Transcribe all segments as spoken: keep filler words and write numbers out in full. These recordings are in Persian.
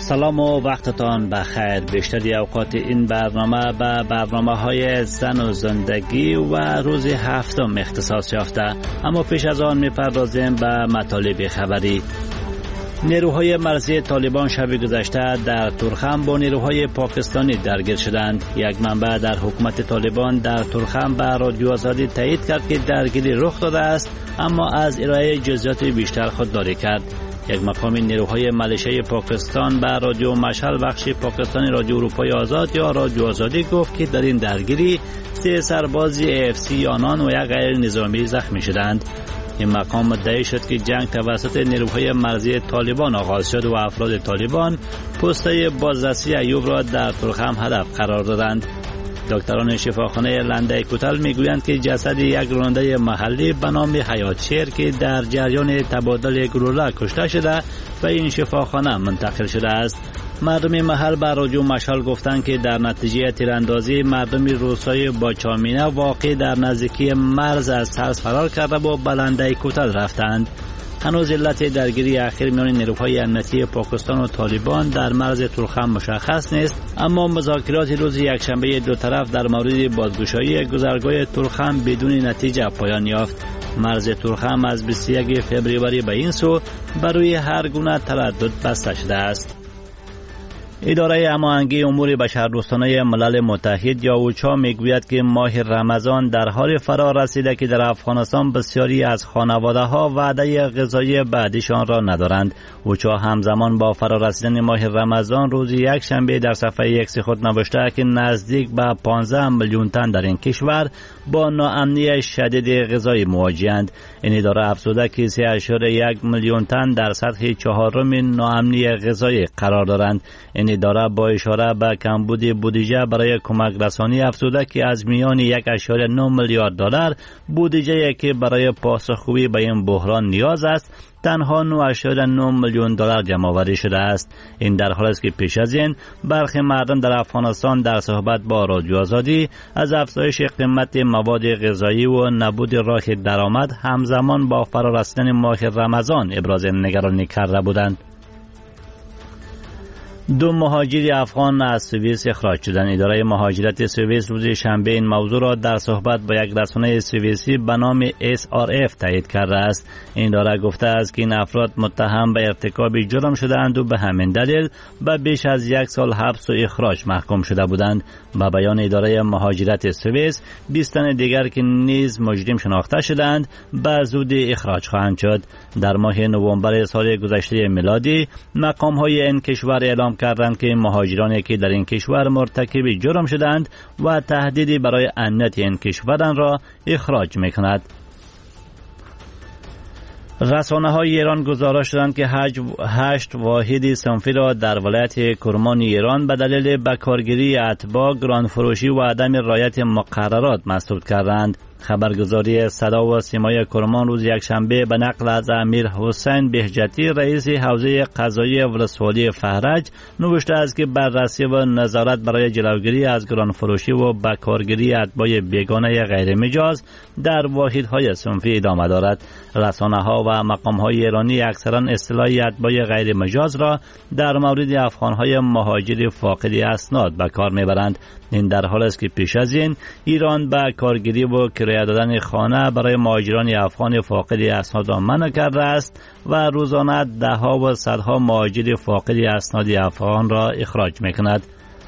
سلام و وقتتان بخیر. بیشتری اوقات این برنامه به برنامه های زن و زندگی و روز هفتم اختصاص یافته، اما پیش از آن میپردازیم به مطالب خبری. نیروهای مرزی طالبان شب گذشته در تورخم با نیروهای پاکستانی درگیر شدند. یک منبع در حکومت طالبان در تورخم به رادیو آزادی تایید کرد که درگیری رخ داده است، اما از ارائه جزئیات بیشتر خودداری کرد. یک مقام نیروهای ملیشه پاکستان به رادیو مشعل بخش پاکستانی رادیو اروپای آزاد یا رادیو آزادی گفت که در این درگیری سه سرباز اف سی آنان و یک غیر نظامی زخمی شدند. این مقام مدعی شد که جنگ توسط نیروهای مرزی طالبان آغاز شد و افراد طالبان پست‌های بازرسی ایوب را در تورخم هدف قرار دادند. دکتران شفاخانه لنده کوتل میگویند که جسد یک راننده محلی به نام حیات شیر که در جریان تبادل گلوله کشته شده و این شفاخانه منتقل شده است. مردم محل به رادیو مشعل گفتند که در نتیجه تیراندازی مردم روستای باچامینه واقع در نزدیکی مرز از ترس فرار کرده و به لنده کوتل رفتند. هنوز علت درگیری اخیر میان نیروهای امنیتی پاکستان و طالبان در مرز تورخم مشخص نیست، اما مذاکرات روز یکشنبه دو طرف در مورد بازگشایی گذرگاه تورخم بدون نتیجه پایان یافت. مرز تورخم از بیست و یک فوریه به این سو برای هر گونه تردد بسته شده است. اداره هماهنگی امور بشردوستانه ملل متحد یا اوچا میگوید که ماه رمضان در حال فرا رسیده که در افغانستان بسیاری از خانواده ها وعده غذایی بعدیشان را ندارند. اوچا همزمان با فرا رسیدن ماه رمضان روز یک شنبه در صفحه ایکس خود نوشته که نزدیک به پانزده میلیون تن در این کشور با ناامنی شدید غذایی مواجهند. این اداره افزوده که سه اشاره یک میلیون تن در سطح چهارم ناامنی غذایی قرار دارند. این اداره با اشاره به کمبود بودجه برای کمک رسانی افزوده که از میان یک اشاره نه میلیارد دلار بودجه که برای پاسخگویی به این بحران نیاز است تنها نه اشاره نه میلیون دلار جمع آوری شده است. این در حالی است که پیش از این برخی مردم در افغانستان در صحبت با رادیو آزادی از افزایش قیمت مواد غذایی و نبود راه درآمد همزمان با فرا رسیدن ماه رمضان ابراز نگرانی کرده بودند. دو مهاجر افغان از سوئیس اخراج شدند. اداره مهاجرت سوئیس روز شنبه این موضوع را در صحبت با یک رسانه سوئیسی به نام اس آر اف تایید کرده است. این اداره گفته است که این افراد متهم به ارتکاب جرم شده‌اند و به همین دلیل به بیش از یک سال حبس و اخراج محکوم شده بودند. با بیان اداره مهاجرت سوئیس بیست تن دیگر که نیز مجرم شناخته شدند به زود اخراج خواهند شد. در ماه نوامبر سال گذشته میلادی مقام‌های این کشور اعلام کردند که مهاجرانی که در این کشور مرتکب جرم شدند و تهدیدی برای امنیت این کشور را اخراج می‌کند. رسانه های ایران گزارش دادند که هشت واحد صنفی را در ولایت کرمان ایران به دلیل بکارگیری اتباع، گرانفروشی و عدم رعایت مقررات مسدود کردند. خبرگزاری صدا و سیمای کرمان روز یکشنبه به نقل از امیر حسین بهجتی رئیس حوزه قضایی ولسوالی فهرج نوشته است که بررسی و نظارت برای جلوگیری از گرانفروشی و بکارگیری اتباع بیگانه غیر مجاز در واحدهای صنفی ادامه دارد. رسانه ها و مقام های ایرانی اکثرا اصطلاح اتباع غیر مجاز را در مورد افغان های مهاجر فاقد اسناد به کار میبرند. این در حالی است که پیش از این ایران به کارگیری و کرایه دادن خانه برای مهاجران افغان فاقد اسناد را منع کرده است و روزانه دهها و صدها مهاجر فاقد اسناد افغان را اخراج میکند.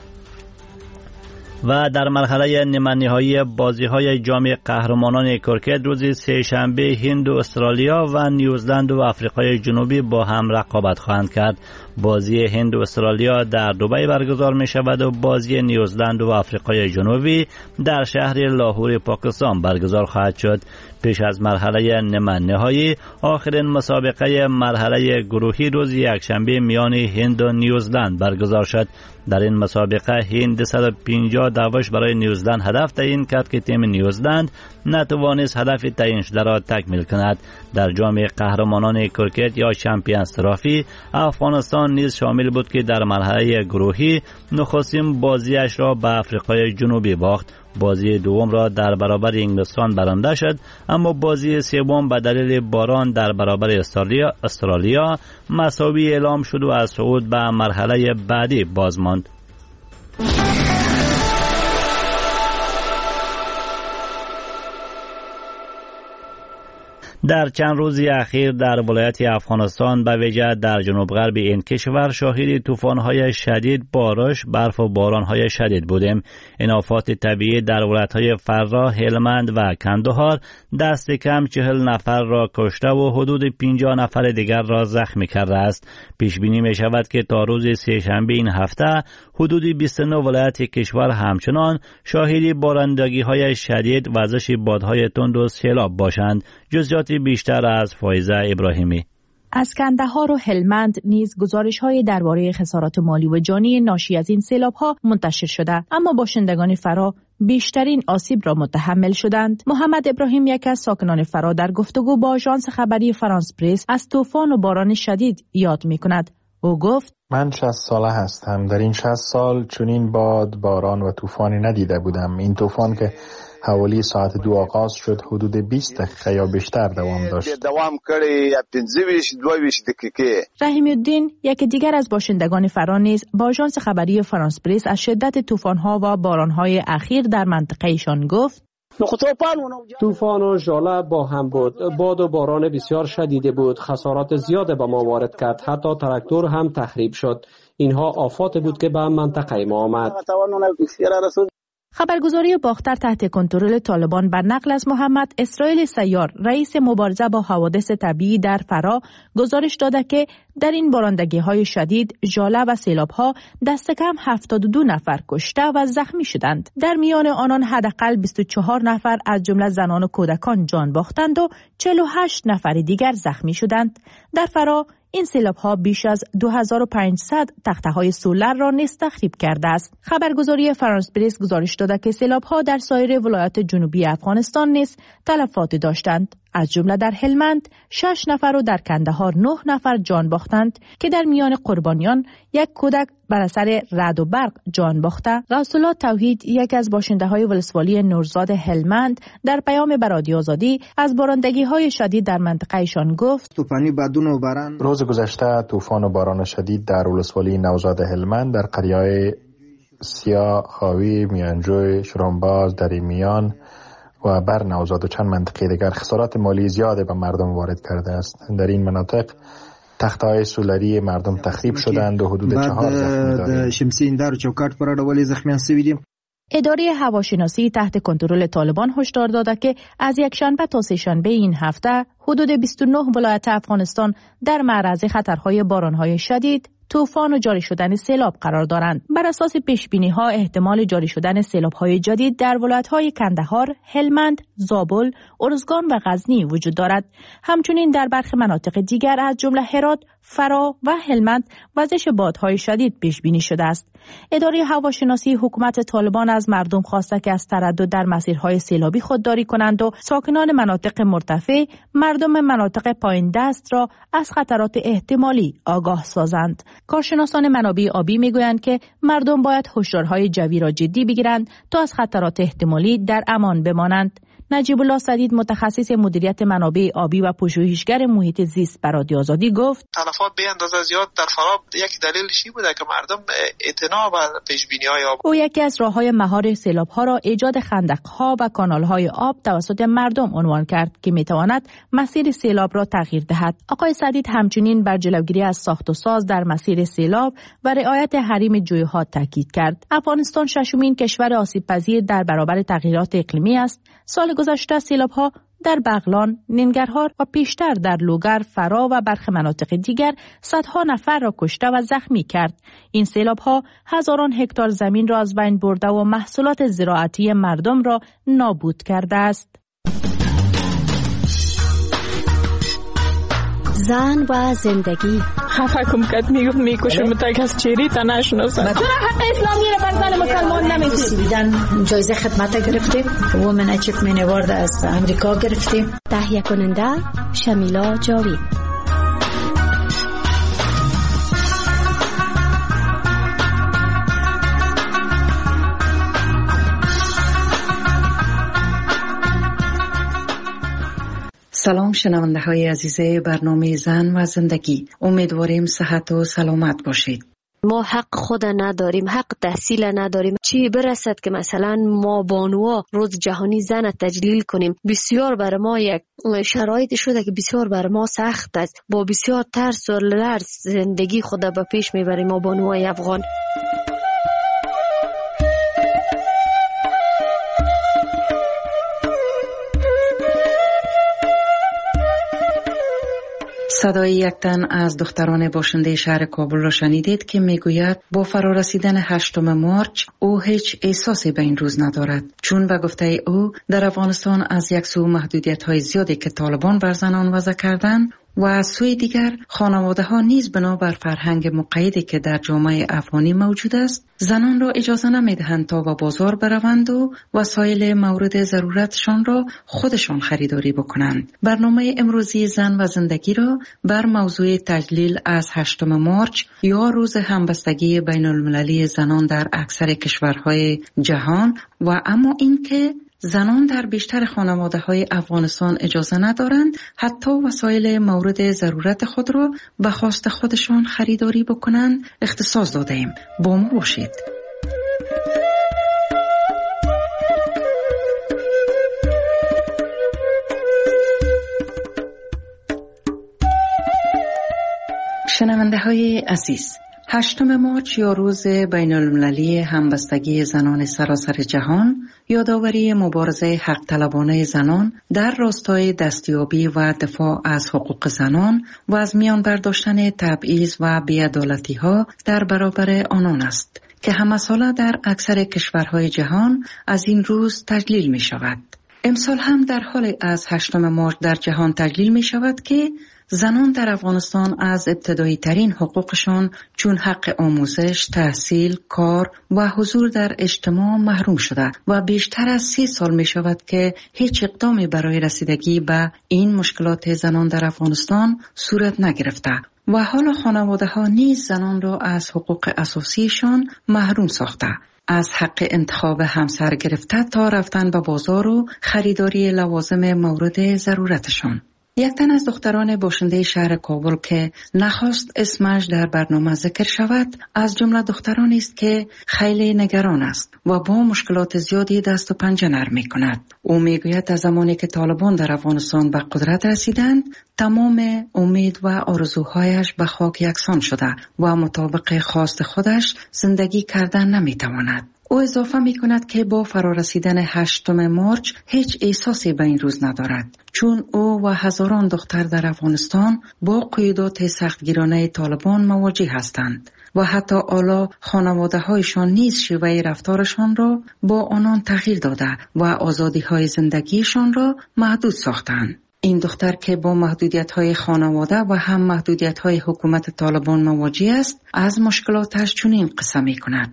و در مرحله نیمه نهایی بازی‌های جام قهرمانان کرکت روز سه‌شنبه هند و استرالیا و نیوزلند و آفریقای جنوبی با هم رقابت خواهند کرد. بازی هند و استرالیا در دبی برگزار می شود و بازی نیوزلند و آفریقای جنوبی در شهر لاهور پاکستان برگزار خواهد شد. پیش از مرحله نیمه نهایی آخرین مسابقه مرحله گروهی روز یکشنبه میان هند و نیوزلند برگزار شد. در این مسابقه هند صد و پنجاه دعوش برای نیوزلند هدف تعیین کرد که تیم نیوزلند نتوانست هدف تعیین شده را تکمیل کند. در جام قهرمانان کرکت یا چمپیونز ترافی افغانستان نیز شامل بود که در مرحله گروهی نخستین بازیش را به آفریقای جنوبی باخت. بازی دوم را در برابر انگلستان برنده شد، اما بازی سوم به دلیل باران در برابر استرالیا استرالیا مساوی اعلام شد و از صعود به مرحله بعدی باز ماند. در چند روز اخیر در ولایت افغانستان به ویژه در جنوب غرب این کشور شاهد طوفان‌های شدید، بارش، برف و باران‌های شدید بودیم. این آفات طبیعی در ولایت‌های فرا، هلمند و کندهار دست کم چهل نفر را کشته و حدود پنجاه نفر دیگر را زخمی کرده است. پیش بینی می شود که تا روز سه‌شنبه این هفته حدود بیست و نه ولایت کشور همچنان شاهد بارندگی‌های شدید، وزش بادهای تند و سیلاب باشند. جزئیات بیشتر از فایزه ابراهیمی. از کندهار و هلمند نیز گزارش‌های درباره خسارات مالی و جانی ناشی از این سیلاب‌ها منتشر شده، اما باشندگان فرا بیشترین آسیب را متحمل شدند. محمد ابراهیم، یک از ساکنان فرا، در گفتگو با آژانس خبری فرانس پرس از طوفان و باران شدید یاد می‌کند. او گفت: من شصت ساله هستم. در این شصت سال چنین باد، باران و طوفانی ندیده بودم. این طوفان که حوالی ساعت دو آغاز شد حدود بیست دقیقه یا بیشتر دوام داشت. دوام کړی پنځه ویشت دوه ویشت دقیقې. رحیم الدین، یک دیگر از باشندگان فرا، نیز با آژانس خبری فرانس پرس از شدت طوفان‌ها و باران‌های اخیر در منطقه‌شان گفت: طوفان و ژاله با هم بود. باد و باران بسیار شدیدی بود. خسارات زیاده به ما وارد کرد. حتی تراکتور هم تخریب شد. اینها آفات بود که به منطقه ما آمد. خبرگزاری باختر تحت کنترل طالبان بر نقل از محمد اسرائیل سیار، رئیس مبارزه با حوادث طبیعی در فرا، گزارش داده که در این بارندگی‌های شدید، ژاله و سیلاب‌ها دست کم هفتاد و دو نفر کشته و زخمی شدند. در میان آنان حداقل بیست و چهار نفر از جمله زنان و کودکان جان باختند و چهل و هشت نفر دیگر زخمی شدند. در فرا این سیلاب‌ها بیش از دو هزار و پانصد تخته‌های سولر را نیز تخریب کرده است. خبرگزاری فرانس پرس گزارش داده که سیلاب‌ها در سایر ولایات جنوبی افغانستان نیز تلفات داشتند. از جمله در هلمند شش نفر و در کندهار نه نفر جان باختند که در میان قربانیان یک کودک بر اثر رعد و برق جان باخته. غوث الله توحید، یک از باشنده‌های ولسوالی نورزاد هلمند، در پیام به رادیو آزادی از بارندگی‌های شدید در منطقه‌شان گفت: طوفانی بادون و باران. روز گذشته طوفان و باران شدید در ولسوالی نوزاد هلمند در قریه‌های سیا، خاوی، میانجوی، شرانباز، دریمیان و بر نوزاد و چند منطقه دیگر خسارات مالی زیاده به مردم وارد کرده است. در این مناطق تخته‌های سولری مردم تخریب شدند و حدود چهار زخمی داریم. شمسی اندار و چوکات پر اړولې زخمیان شوي دي. اداره هواشناسی تحت کنترل طالبان هشدار داده که از یک شنبه تا سه شنبه این هفته حدود بیست و نه ولایت افغانستان در معرض خطرهای بارانهای شدید، طوفان و جاری شدن سیلاب قرار دارند. بر اساس پیش‌بینی‌ها احتمال جاری شدن سیلاب‌های جدید در ولایت‌های کندهار، هلمند، زابل، ارزگان و غزنی وجود دارد. همچنین در برخی مناطق دیگر از جمله هرات، فرا و هلمند وزش بادهای شدید پیش بینی شده است. اداره هواشناسی حکومت طالبان از مردم خواسته که از تردد در مسیرهای سیلابی خودداری کنند و ساکنان مناطق مرتفع مردم مناطق پایین دست را از خطرات احتمالی آگاه سازند. کارشناسان منابع آبی میگویند که مردم باید هشدارهای جوی را جدی بگیرند تا از خطرات احتمالی در امان بمانند. نجیب الله سدید، متخصص مدیریت منابع آبی و پژوهشگر محیط زیست، به رادیو آزادی گفت: تلفات به اندازه زیاد در فرا یک دلیلش این بوده که مردم اعتنا به پیش‌بینی‌های آب. او یکی از راه‌های مهار سیلاب‌ها را ایجاد خندق‌ها و کانال‌های آب توسط مردم عنوان کرد که می‌تواند مسیر سیلاب را تغییر دهد. آقای سدید همچنین بر جلوگیری از ساخت و ساز در مسیر سیلاب و رعایت حریم جوی‌ها تاکید کرد. افغانستان ششمین کشور آسیب‌پذیر در برابر تغییرات اقلیمی است. سال گذشته سیلاب‌ها در بغلان، ننگرهار و پیشتر در لوگر، فرا و برخی مناطق دیگر صدها نفر را کشته و زخمی کرد. این سیلاب‌ها هزاران هکتار زمین را از بین برده و محصولات زراعتی مردم را نابود کرده است. زن و زندگی. خفه کم کد میگفت میکشم تک از چیری تا نشناسم. چرا حق اسلامی رو بر زن مسلمان نمیدید؟ جایزه خدمت گرفتیم. وومن اچیومنت اوارد از امریکا گرفتیم. تهیه کننده شمیلا جاوید. سلام شنونده های عزیز برنامه زن و زندگی، امیدواریم صحت و سلامت باشید. ما حق خود نداریم، حق تحصیل نداریم. چی برسد که مثلا ما بانوها روز جهانی زن تجلیل کنیم؟ بسیار بر ما یک شرایط شده که بسیار بر ما سخت است. با بسیار ترس و لرز زندگی خود به پیش میبریم ما بانوهای افغان. صدای یک تن از دختران باشنده شهر کابل را شنیدید که میگوید با فرارسیدن هشتم مارچ او هیچ احساسی به این روز ندارد، چون به گفته او در افغانستان از یک سو محدودیت‌های زیادی که طالبان بر زنان وضع کردند و از سوی دیگر خانواده ها نیز بنابر فرهنگ مقیدی که در جامعه افغانی موجود است زنان را اجازه نمیدهند تا به بازار بروند و وسایل مورد ضرورتشان را خودشان خریداری بکنند. برنامه امروزی زن و زندگی را بر موضوع تجلیل از هشتم مارچ یا روز همبستگی بین المللی زنان در اکثر کشورهای جهان و اما اینکه زنان در بیشتر خانواده های افغانستان اجازه ندارند حتی وسایل مورد ضرورت خود را به خواست خودشان خریداری بکنند اختصاص داده ایم. با ما باشید. شنونده های عزیز، هشتم مارچ یا روز بین المللی همبستگی زنان سراسر جهان یادآوری مبارزه حق طلبانه زنان در راستای دستیابی و دفاع از حقوق زنان و از میان برداشتن تبعیض و بی‌عدالتی ها در برابر آنان است که همه ساله در اکثر کشورهای جهان از این روز تجلیل می شود. امسال هم در حال از هشتم مارچ در جهان تجلیل می شود که زنان در افغانستان از ابتدایی ترین حقوقشان چون حق آموزش، تحصیل، کار و حضور در اجتماع محروم شده و بیشتر از سی سال می شود که هیچ اقدامی برای رسیدگی به این مشکلات زنان در افغانستان صورت نگرفته و حالا خانواده ها نیز زنان را از حقوق اساسیشان محروم ساخته، از حق انتخاب همسر گرفته تا رفتن به بازار و خریداری لوازم مورد ضرورتشان. یک تن از دختران باشنده شهر کابل که نخواست اسمش در برنامه ذکر شود از جمله دخترانی است که خیلی نگران است و با مشکلات زیادی دست و پنجه نرم می کند. او می گوید از زمانی که طالبان در افغانستان به قدرت رسیدند تمام امید و آرزوهایش به خاک یکسان شده و مطابق خواست خودش زندگی کردن نمی تواند. او اضافه می کند که با فرارسیدن هشتم مارچ هیچ احساسی به این روز ندارد، چون او و هزاران دختر در افغانستان با قیودات سختگیرانه طالبان مواجه هستند و حتی حالا خانواده هایشان نیز شیوه رفتارشان را با آنان تغییر داده و آزادی های زندگیشان را محدود ساختند. این دختر که با محدودیت های خانواده و هم محدودیت های حکومت طالبان مواجه است از مشکلاتش چنین قصه می کند.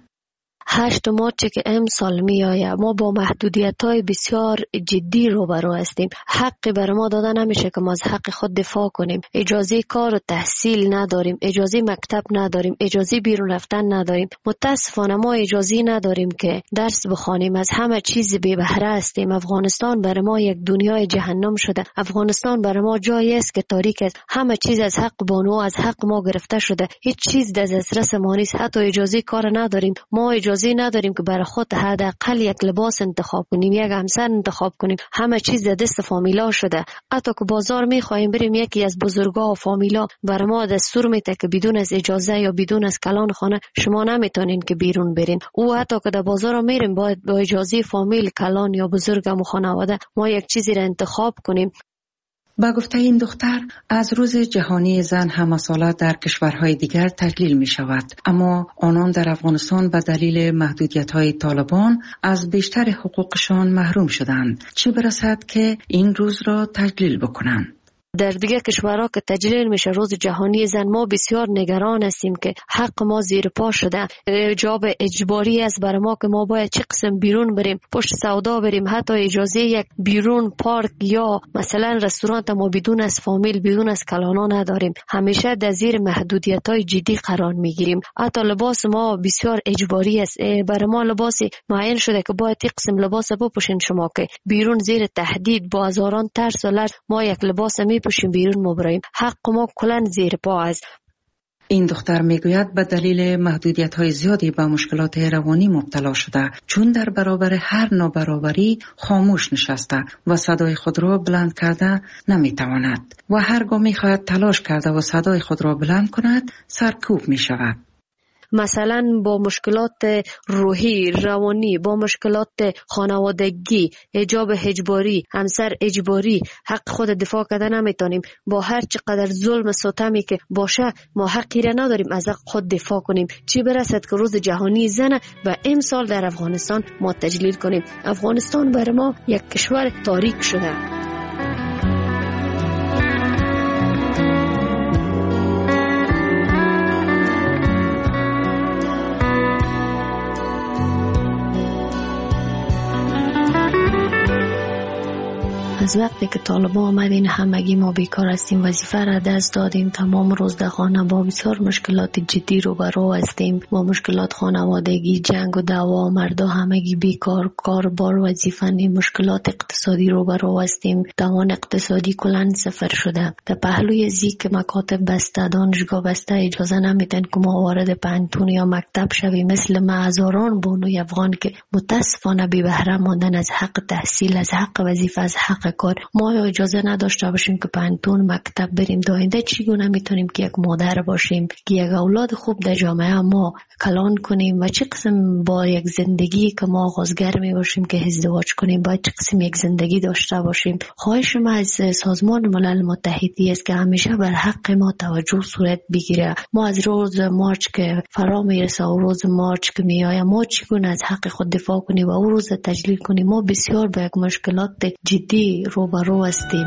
هشت مارچ که امسال می آید ما با محدودیت های بسیار جدی روبرو هستیم. حقی بر ما داده نمیشه که ما از حق خود دفاع کنیم. اجازه کار و تحصیل نداریم، اجازه مکتب نداریم، اجازه بیرون رفتن نداریم. متاسفانه ما اجازه نداریم که درس بخوانیم. از همه چیز بی بهره هستیم. افغانستان بر ما یک دنیای جهنم شده. افغانستان بر ما جایی است که تاریک است. همه چیز از حق بانو از حق ما گرفته شده. هیچ چیز در دسترس ما نیست. حتی اجازه کار نداریم. ما اجازه نداریم که برای خود حداقل یک لباس انتخاب کنیم، یک همسر انتخاب کنیم. همه چیز در دست فامیلا شده. حتی که بازار میخوایم بریم یکی از بزرگا و فامیلا برای ما دستور میده که بدون از اجازه یا بدون از کلان خانه شما نمیتونین که بیرون برین. او حتی که در بازار میریم باید با اجازه فامیل، کلان یا بزرگم و خانواده ما یک چیزی را انتخاب کنیم. با گفته این دختر از روز جهانی زن همه ساله در کشورهای دیگر تجلیل می شود، اما آنان در افغانستان به دلیل محدودیت‌های طالبان از بیشتر حقوقشان محروم شدند، چه برسد که این روز را تجلیل بکنند. در دیگه کشورها که تجلیل میشه روز جهانی زن، ما بسیار نگران هستیم که حق ما زیر پا شده. جاب اجباری است برای ما که ما باید چه قسم بیرون بریم، پشت سودا بریم، حتی اجازه یک بیرون پارک یا مثلا رستوران ما بدون از فامیل، بدون از کلانا نداریم. همیشه در زیر محدودیت‌های جدی قرار میگیریم. حتی لباس ما بسیار اجباری است. برای ما لباس معین شده که باید یک قسم لباس بپوشین. شما که بیرون زیر تهدید با هزاران ترس و لرز ما یک لباس میپوشیم بیرون مبریم. حق ما کلن زیر پا است. این دختر میگوید به دلیل محدودیت‌های زیادی به مشکلات روانی مبتلا شده، چون در برابر هر نابرابری خاموش نشسته و صدای خود را بلند کرده نمیتواند و هرگاه میخواهد تلاش کرده و صدای خود را بلند کند سرکوب میشود. مثلا با مشکلات روحی، روانی، با مشکلات خانوادگی، حجاب اجباری، همسر اجباری، حق خود دفاع کردن نمیتونیم. با هر چقدر ظلم و ستمی که باشه ما حقی را نداریم از حق خود دفاع کنیم. چی برسد که روز جهانی زن و امسال در افغانستان ما تجلیل کنیم. افغانستان برای ما یک کشور تاریک شده. از وقتی که طالبان آمدین همگی ما بیکار هستیم، وظیفه را دست دادیم، تمام روز در خانه با بسیار مشکلات جدی روبرو هستیم. با مشکلات خانوادگی، جنگ و دعوا، مردا همگی بیکار، کار بار وظیفه نیم، مشکلات اقتصادی روبرو هستیم. توان اقتصادی کلان صفر شده. در پهلوی زی که مکاتب بسته، دانشگاه بسته، اجازه نمیدن که ما وارد پانتون یا مکتب شویم. مثل ما هزاران بانوی افغان که متاسفانه بی بهره ماندن از حق تحصیل، از حق وظیفه، از حق کار. ما اجازه نداشته باشیم که پانتون مکتب بریم. داینده چگونه میتونیم که یک مادر باشیم که یک اولاد خوب در جامعه ما کلان کنیم و چه قسم با یک زندگی که ما آغازگر می باشیم که ازدواج کنیم، باید چه قسم یک زندگی داشته باشیم. خواهش ما از سازمان ملل متحدی است که همیشه بر حق ما توجه صورت بگیره. ما از روز مارچ که فرا میرسه و روز مارچ که میآید ما چگونه از حق خود دفاع کنیم و او روز تجلیل کنیم. ما بسیار با یک مشکلات جدی روبرو هستیم.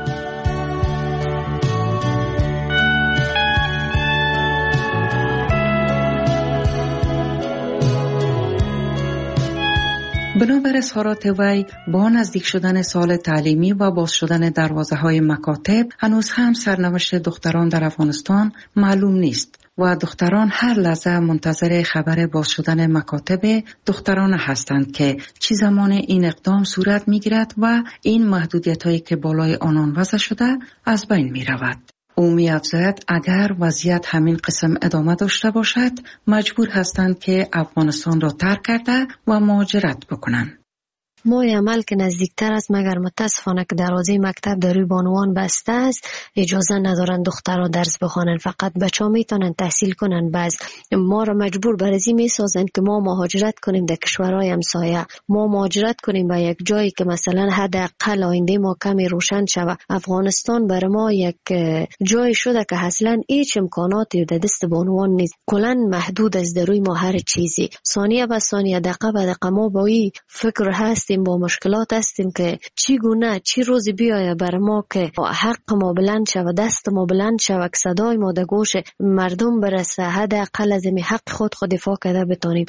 بنابر اظهارات وی با نزدیک شدن سال تعلیمی و باز شدن دروازه های مکاتب هنوز هم سرنوشت دختران در افغانستان معلوم نیست و دختران هر لحظه منتظر خبر باز شدن مکاتب دختران هستند که چه زمان این اقدام صورت می گیرد و این محدودیت هایی که بالای آنان وضع شده از بین می رود. او می افزاید اگر وضعیت همین قسم ادامه داشته باشد مجبور هستند که افغانستان را ترک کرده و مهاجرت بکنند. ما عمل که نزدیکتر است، مگر متاسفانه که دروازه مکتب در روی بانوان بسته است، اجازه ندارن دخترها درس بخوانن، فقط بچه‌ها میتونن تحصیل کنن. بعض ما را مجبور بر ازی میسازن که ما مهاجرت کنیم در کشورهای همسایه، ما مهاجرت کنیم به یک جایی که مثلا حداقل آینده ما کمی روشن شود. افغانستان برای ما یک جای شده که اصلا هیچ امکاناتی در دست بانوان نیست، کلا محدود است در روی ما هر چیزی. ثانیه به ثانیه، دقیقه به دقیقه ما با این فکر هست، با مشکلات هستیم که چی گونه چی روزی بیایه بر ما که حق ما بلند شود، دست ما بلند شود، صدای ما در گوش مردم برسه، حداقل از این حق خود خود دفاع کرده بتونیم.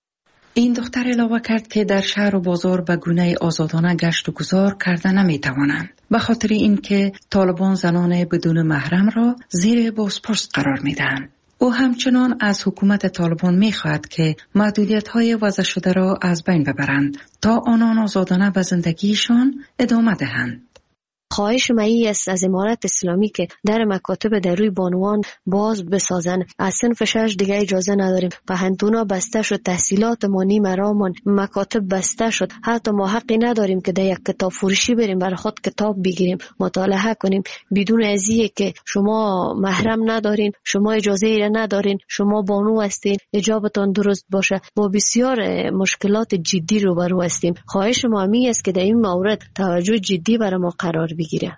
این دختر علاوه کرد که در شهر و بازار به گونه آزادانه گشت و گذار کرده نمی توانند، به خاطر اینکه طالبان زنان بدون محرم را زیر بازپرس قرار می دهند. او همچنان از حکومت طالبان می خواهد که محدودیت‌های وضع شده را از بین ببرند تا آنان آزادانه به زندگیشان ادامه دهند. خواهش مایی است از امارت اسلامی که در مکاتب در روی بانوان باز بسازن. از صنف شش دیگه اجازه نداریم. پهنتونا بسته شد، تحصیلات ما نیم رامان، مکاتب بسته شد. حتی ما حقی نداریم که در یک کتاب فروشی بریم برای خود کتاب بگیریم مطالعه کنیم بدون ازیه که شما محرم ندارین، شما اجازه ای ندارین، شما بانو هستین، حجابتان درست باشه. با بسیار مشکلات جدی روبرو هستیم. خواهش ما می است که در این مورد توجه جدی برای ما قرار بگیره.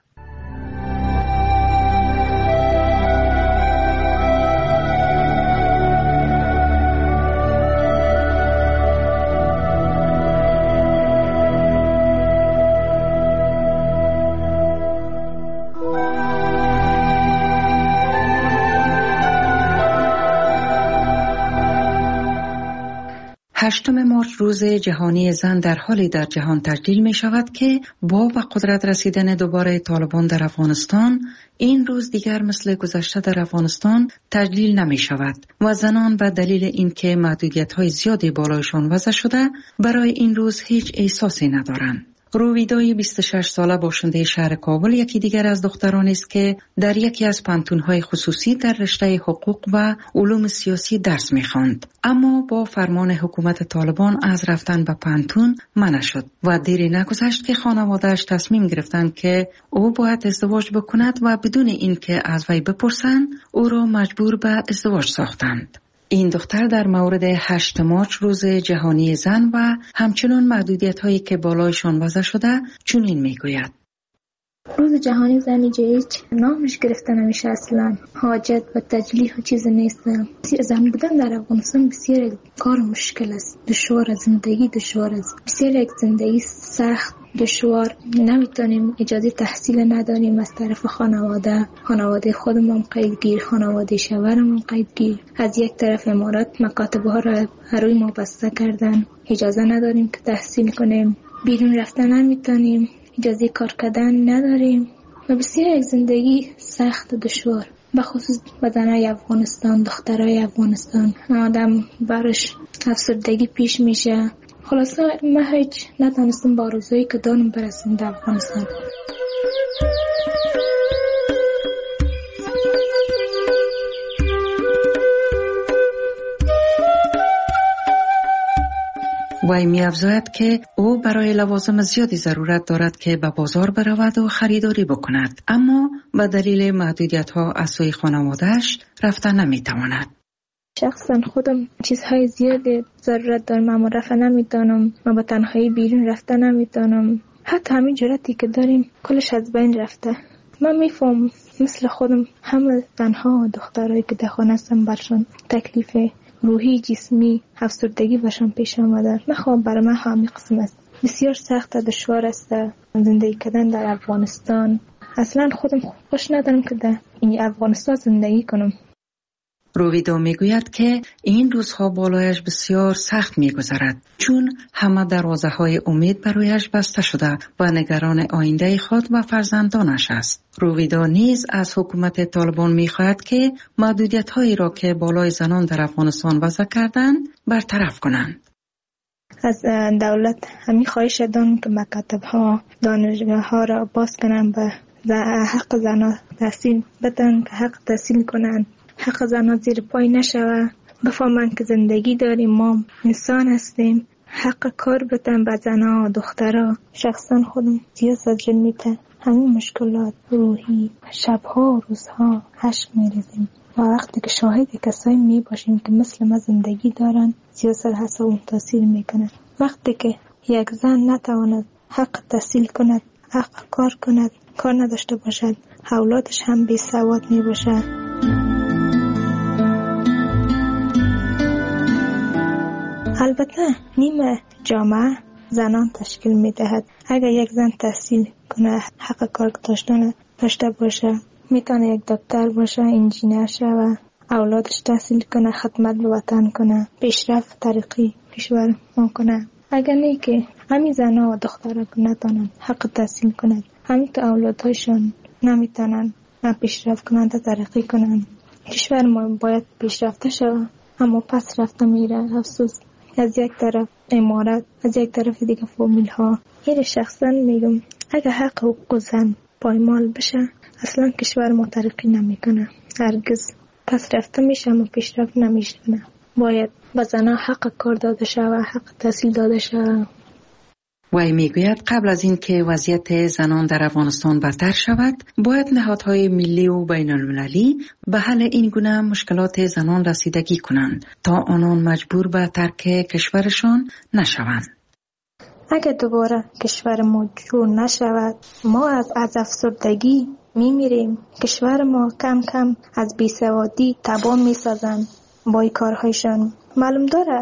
هشتم مارچ روز جهانی زن در حالی در جهان تجلیل می شود که با به قدرت رسیدن دوباره طالبان در افغانستان این روز دیگر مثل گذشته در افغانستان تجلیل نمی شود و زنان به دلیل اینکه محدودیت های زیادی بالایشان وضع شده برای این روز هیچ احساسی ندارند. رویدای بیست و شش ساله باشنده شهر کابل یکی دیگر از دخترانی است که در یکی از پانتون‌های خصوصی در رشته حقوق و علوم سیاسی درس می‌خواند، اما با فرمان حکومت طالبان از رفتن به پانتون منع شد و دیری نگذشت که خانواده‌اش تصمیم گرفتند که او باید ازدواج بکند و بدون اینکه از وی بپرسند او را مجبور به ازدواج ساختند. این دختر در مورد هشت مارچ روز جهانی زن و همچنان محدودیت هایی که بالایشان وضع شده چنین میگوید: روز جهانی زن جایز نامش گرفته نمیشه، اصلا حاجت و تجلیل و چیز نیست. زن بودن در افغانستان بسیار کار مشکل است، دشوار است، زندگی دشوار است، بسیار یک زندگی سخت دشوار. نمیتونیم اجازه تحصیل نداریم از طرف خانواده خانواده خودمون قیدگیر، خانواده شوهرمون قیدگیر. از یک طرف امارات مکاتب ها را روی ما بسته کردن، اجازه نداریم که تحصیل کنیم، بیرون رفتن نمیتونیم، اجازه کار کردن نداریم و بسیار یک زندگی سخت و دشوار، بخصوص زنای افغانستان، دخترای افغانستان. آدم برش افسردگی پیش میشه. خلاصه من هیچ نتونستم با آرزویی که دارم برسم در افغانستان. وی می افزاید که او برای لوازم زیادی ضرورت دارد که به بازار برود و خریداری بکند، اما به دلیل محدودیت ها از سوی خانواده‌اش رفتن نمی تواند. شخصا خودم چیزهای زیادی ضرورت دارم اما رفتن نمیتونم، ما با تنهایی بیرون رفتن نمیتونم. حتی همین جرأتی که داریم کلش از بین رفته. من میفهم مثل خودم همه زنها و دخترایی که در خانه هستن برشان تکلیف روحی جسمی افسردگی برشان پیش آمده. نخوام برای من همین قسم است. بسیار سخت و دشوار است زندگی کردن در افغانستان. اصلا خودم خوش ندارم که در این افغانستان زندگی کنم. رویدا میگوید که این روزها بالایش بسیار سخت میگذرد، چون همه دروازه های امید برایش بسته شده و نگران آینده خود و فرزندانش است. رویدا نیز از حکومت طالبان میخواهد که محدودیت هایی را که بالای زنان در افغانستان وضع کردند برطرف کنند. از دولت همین خواهش دارم که مکاتب ها، دانشگاه ها را باز کنند و حق زنان تحصیل بدن، که حق تحصیل کنند، حق زنان زیر پای نشوه، بفهمن که زندگی داریم، ما انسان هستیم، حق کار بدن به زنان و دخترها. شخصا خودم زیاد زجر میته، همین مشکلات روحی، شبها و روزها عشق میریزیم و وقتی که شاهد کسایی میباشیم که مثل ما زندگی دارن زیاد سر حساب تاثیر میکنه. وقتی که یک زن نتواند حق تحصیل کند، حق کار کند، کار نداشته باشد، اولادش هم بی سواد میباشه. البته نیمه جامعه زنان تشکیل می دهد. اگر یک زن تحصیل کنه، حق کار داشتن داشته باشه، میتونه یک دکتر باشه، انجینر شه، اولادش تحصیل کنه، خدمت به وطن کنه، پیشرفت ترقی کشور ما کنه. اگر نه که همین زنها و دخترها نتونن حق تحصیل کنند، همین تو اولادهاشون نمیتونن نه پیشرفت کنند تا ترقی کنند. کشور ما باید پیشرفته شود اما پس رفته میره. افسوس. از یک طرف امارات، از یک طرف دیگه فامیل ها. این شخصا میگم اگه حق حقوق زن پایمال بشه اصلا کشور ما ترقی نمیکنه، هرگز پس رفته میشه اما پیشرفت نمیشه. باید به زنها حق کار داده شود، حق تحصیل داده شود. وی میگوید قبل از این که وضعیت زنان در افغانستان بدتر شود، باید نهادهای ملی و بین المللی به حل این گونه مشکلات زنان رسیدگی کنند تا آنان مجبور به ترک کشورشان نشوند. اگر دوباره کشور ما جور نشود، ما از از افسردگی میمیریم. کشور ما کم کم از بیسوادی تباه میسازند با این کارهایشان. معلوم داره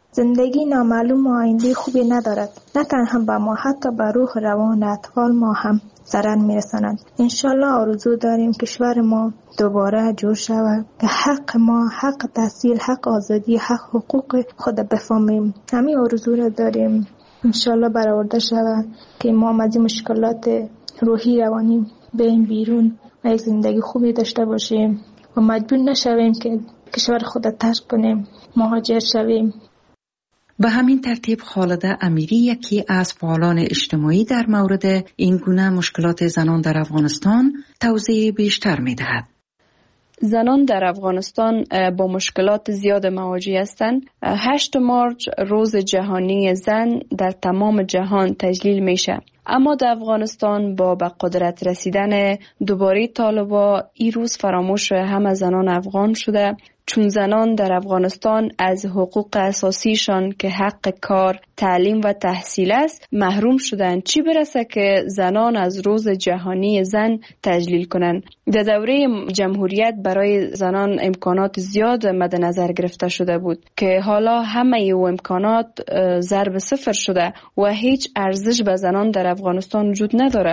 زندگی نامعلوم و آینده خوبی ندارد. نه تنها به ما، حتی به روح روان اطفال ما هم ضرر میرساند. انشالله آرزو داریم کشور ما دوباره جور شود که حق ما، حق تحصیل، حق آزادی، حق حقوق خود بفهمیم. همین آرزو را داریم. انشالله برآورده شود که ما از این مشکلات روحی روانی بریم بیرون و یک زندگی خوبی داشته باشیم و مجبور نشویم که کشور خود را ترک کنیم، مهاجر شویم. به همین ترتیب خالده امیری یکی از فعالان اجتماعی در مورد این گونه مشکلات زنان در افغانستان توضیح بیشتر می دهد. زنان در افغانستان با مشکلات زیاد مواجه هستند. هشت مارچ روز جهانی زن در تمام جهان تجلیل میشه. اما در افغانستان با به قدرت رسیدن دوباره طالبا این روز فراموش همه زنان افغان شده، چون زنان در افغانستان از حقوق اساسیشان که حق کار، تعلیم و تحصیل است محروم شدند، چی برسه که زنان از روز جهانی زن تجلیل کنند. در دوره جمهوریت برای زنان امکانات زیاد مد نظر گرفته شده بود که حالا همه او امکانات ضرب صفر شده و هیچ ارزش به زنان در افغانستان وجود نداره.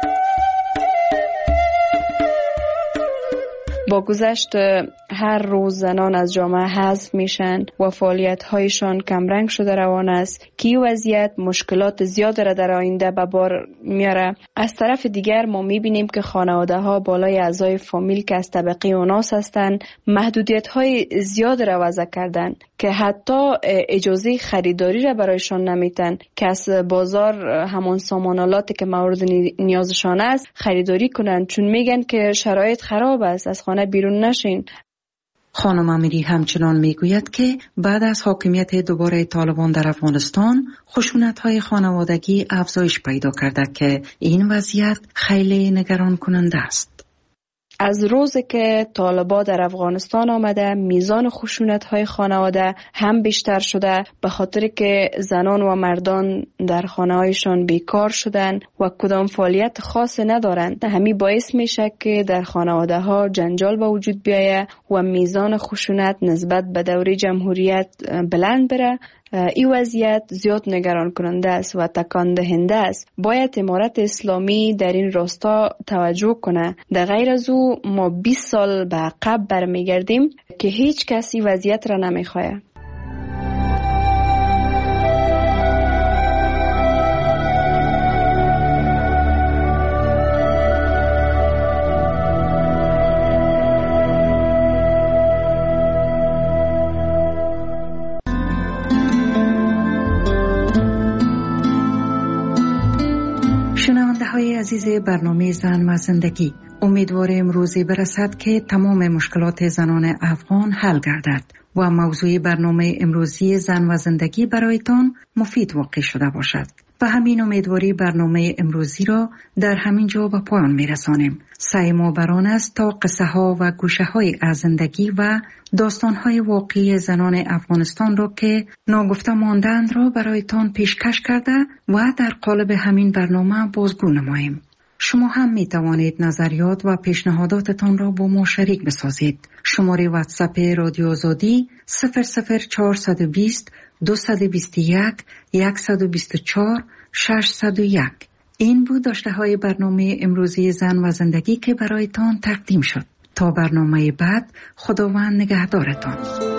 با گذشت هر روز زنان از جامعه حذف میشن و فعالیت‌هایشان کمرنگ شده روان است که این وضعیت مشکلات زیاد را در آینده به بار میاره. از طرف دیگر ما میبینیم که خانواده‌ها بالای اعضای فامیل که از طبقه اوناس هستند محدودیت‌های زیاد را وضع کردن که حتی اجازه خریداری را برایشان نمیتن که از بازار همان سامانالاتی که مورد نیازشان است خریداری کنند، چون میگن که شرایط خراب است، از خانه بیرون نشین. خانم امیری همچنان میگوید که بعد از حاکمیت دوباره طالبان در افغانستان خشونت‌های خانوادگی افزایش پیدا کرده که این وضعیت خیلی نگران کننده است. از روزی که طالبان در افغانستان آمده میزان خشونت‌های خانواده هم بیشتر شده، به خاطر که زنان و مردان در خانه‌هایشان بیکار شدن و کدام فعالیت خاص ندارند. همین باعث میشه که در خانواده‌ها جنجال به وجود بیاید و میزان خشونت نسبت به دوره جمهوریت بلند بره. این وضعیت زیاد نگران کننده است و تکان دهنده است. باید امارت اسلامی در این راستا توجه کنه. در غیر از او ما بیست سال به عقب برمیگردیم که هیچ کسی وضعیت را نمیخواه. های عزیز برنامه زن و زندگی، امیدواریم روزی برسد که تمام مشکلات زنان افغان حل گردد و موضوع برنامه امروزی زن و زندگی برایتان مفید واقع شده باشد. و همین امیدواری برنامه امروزی را در همین جا به پایان می رسانیم. سعی ما بران است تا قصه ها و گوشه های از زندگی و داستان های واقعی زنان افغانستان را که ناگفته ماندند را برایتان پیشکش کرده و در قالب همین برنامه بازگو نماییم. شما هم می توانید نظریات و پیشنهاداتتان را با ما شریک بسازید. شماره واتساپ رادیو آزادی صفر صفر چهارصد و بیست دویست و بیست و یک صد و بیست و چهار ششصد و یک. این بود داشته های برنامه امروزی زن و زندگی که برایتان تقدیم شد. تا برنامه بعد، خداوند نگهدارتان.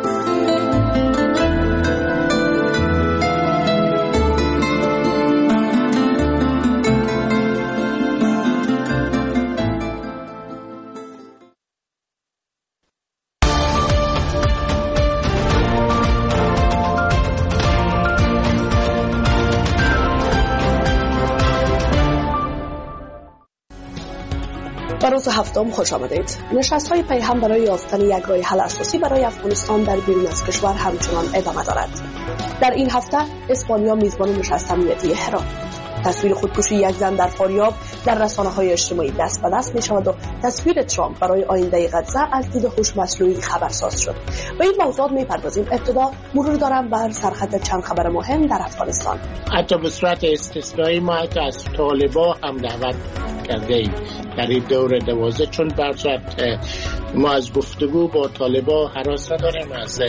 به روز هفتم خوش آمدید. نشست‌های پیهم برای یافتن یک راه حل اساسی برای افغانستان در بیرون از کشور همچنان ادامه دارد. در این هفته اسپانیا میزبان نشست امنیتی هرات. تصویر خودکشی یک زن در فاریاب در رسانه‌های اجتماعی دست به دست می‌شود و تصویر ترامپ برای آینده غزه از دید هوش مصنوعی خبرساز شد. به این موضوعات می‌پردازیم. ابتدا مرور دارم بر سرخط چند خبر مهم در افغانستان. حتی به صورت استثنایی ما حتی از طالبان هم دعوت کرده ایم در این دور دوازده، چون برصورت ما از گفتگو با طالبان هراس نداریم، از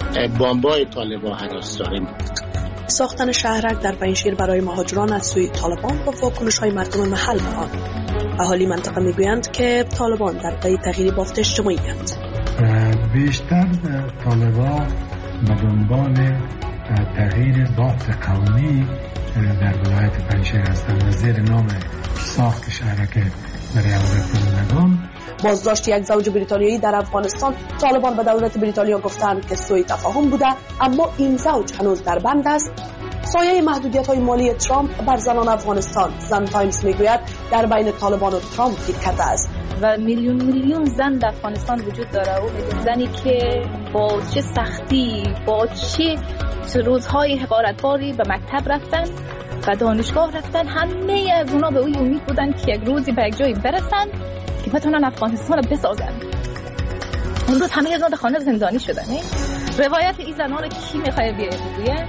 بمبای طالبان هراس داریم. ساختن شهرک در پنجشیر برای مهاجران از سوی طالبان با واکنش های مردم محل به آن. اهالی منطقه میگویند که طالبان در پی تغییر بافت اجتماعی اند. بیشتر طالبان به دنبال تغییر بافت قومی در ولایت پنجشیر هستند و زیر نام ساخت شهرک برای آواره بازداشت یک زوج بریتانیایی در افغانستان. طالبان به دولت بریتانیا گفتند که سوء تفاهم بوده، اما این زوج هنوز در بند است. سایه محدودیت‌های مالی ترامپ بر زنان افغانستان. زن تایمز میگوید در بین طالبان و ترامپ گیر کرده است. و میلیون میلیون زن در افغانستان وجود داره و زنی که با چه سختی، با چه روزهای حقارتباری به مکتب رفتن و دانشگاه رفتن، همه از اونا به اوی امید بودن که یک روزی به یک جایی برسن که بتونن افغانستان رو بسازن. امروز همه از اونا در خانه زندانی شدن. روایت این زنان رو کی میخواد بگه؟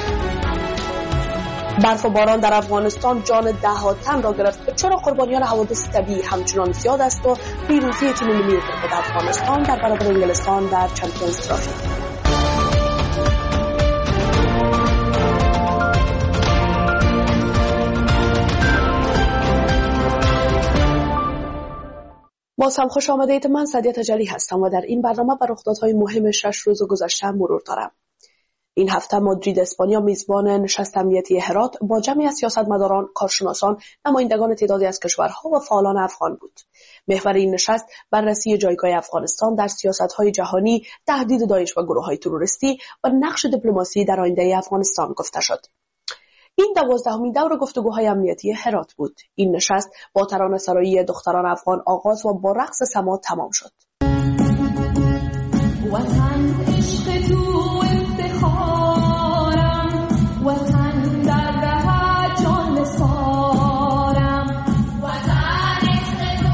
برف و باران در افغانستان جان ده ها تن را گرفت. چرا قربانیان حوادث طبیعی همچنان زیاد است و پیروزی تیم ملی کرکت افغانستان در برابر انگلستان در چمپیونز ترافی. باز هم خوش آمدید. من سعدیه تجلی هستم و در این برنامه بر رخدادهای مهم شش روز گذشته مرور دارم. این هفته مادرید اسپانیا میزبان نشست امنیتی هرات با جمعی از سیاستمداران، کارشناسان، نمایندگان تعدادی از کشورها و فعالان افغان بود. محور این نشست بررسی جایگاه افغانستان در سیاست‌های جهانی، تهدید داعش و گروه‌های تروریستی و نقش دیپلماسی در آینده افغانستان گفته شد. این دوازدهمین دور گفتگوهای امنیتی هرات بود. این نشست با ترانه‌سرایی دختران افغان آغاز و با رقص سما تمام شد. وطن عشق تو افتخارم، وطن در ره جان سارم، وطن عشق تو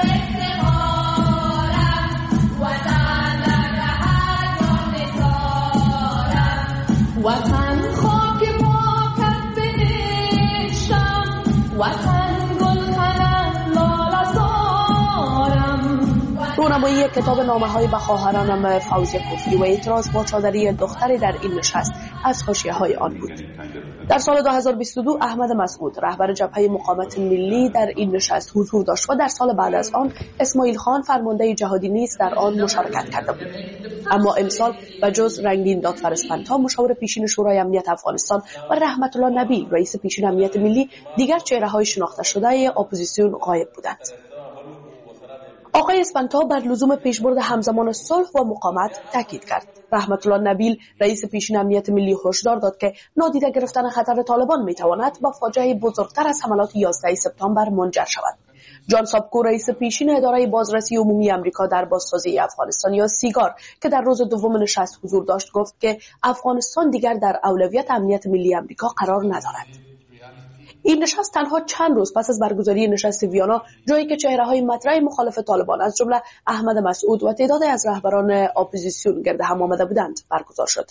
افتخارم، وطن در ره جان سارم، وطن خاک پاکت بهشتم، وطن گلخنت لاله زارم. رونمایی کتاب نامه‌های به خواهرانم فوزیه کوفی و اعتراض با چادری دختری در این نشست از حاشیه‌های آن بود. در سال دو هزار و بیست و دو احمد مسعود رهبر جبهه مقاومت ملی در این نشست حضور داشت و در سال بعد از آن اسماعیل خان فرمانده جهادی نیز در آن مشارکت کرده بود. اما امسال به جز رنگین دادفر اسپنتا مشاور پیشین شورای امنیت افغانستان و رحمت الله نبی رئیس پیشین امنیت ملی، دیگر چهره‌های شناخته شده اپوزیسیون غایب بودند. آقای اسپنتا بر لزوم پیشبرد همزمان صلح و مقاومت تاکید کرد. رحمت الله نبیل رئیس پیشین امنیت ملی هشدار داد که نادیده گرفتن خطر طالبان میتواند با فاجعه بزرگتر از حملات یازده سپتامبر منجر شود. جان سابکو رئیس پیشین اداره بازرسی عمومی آمریکا در بازسازی افغانستان یا سیگار که در روز دوم نشست حضور داشت گفت که افغانستان دیگر در اولویت امنیت ملی آمریکا قرار ندارد. این نشست تنها چند روز پس از برگزاری نشست ویانا، جایی که چهره‌های مطرح مخالف طالبان از جمله احمد مسعود و تعدادی از رهبران اپوزیسیون گرد هم آمده بودند، برگزار شد.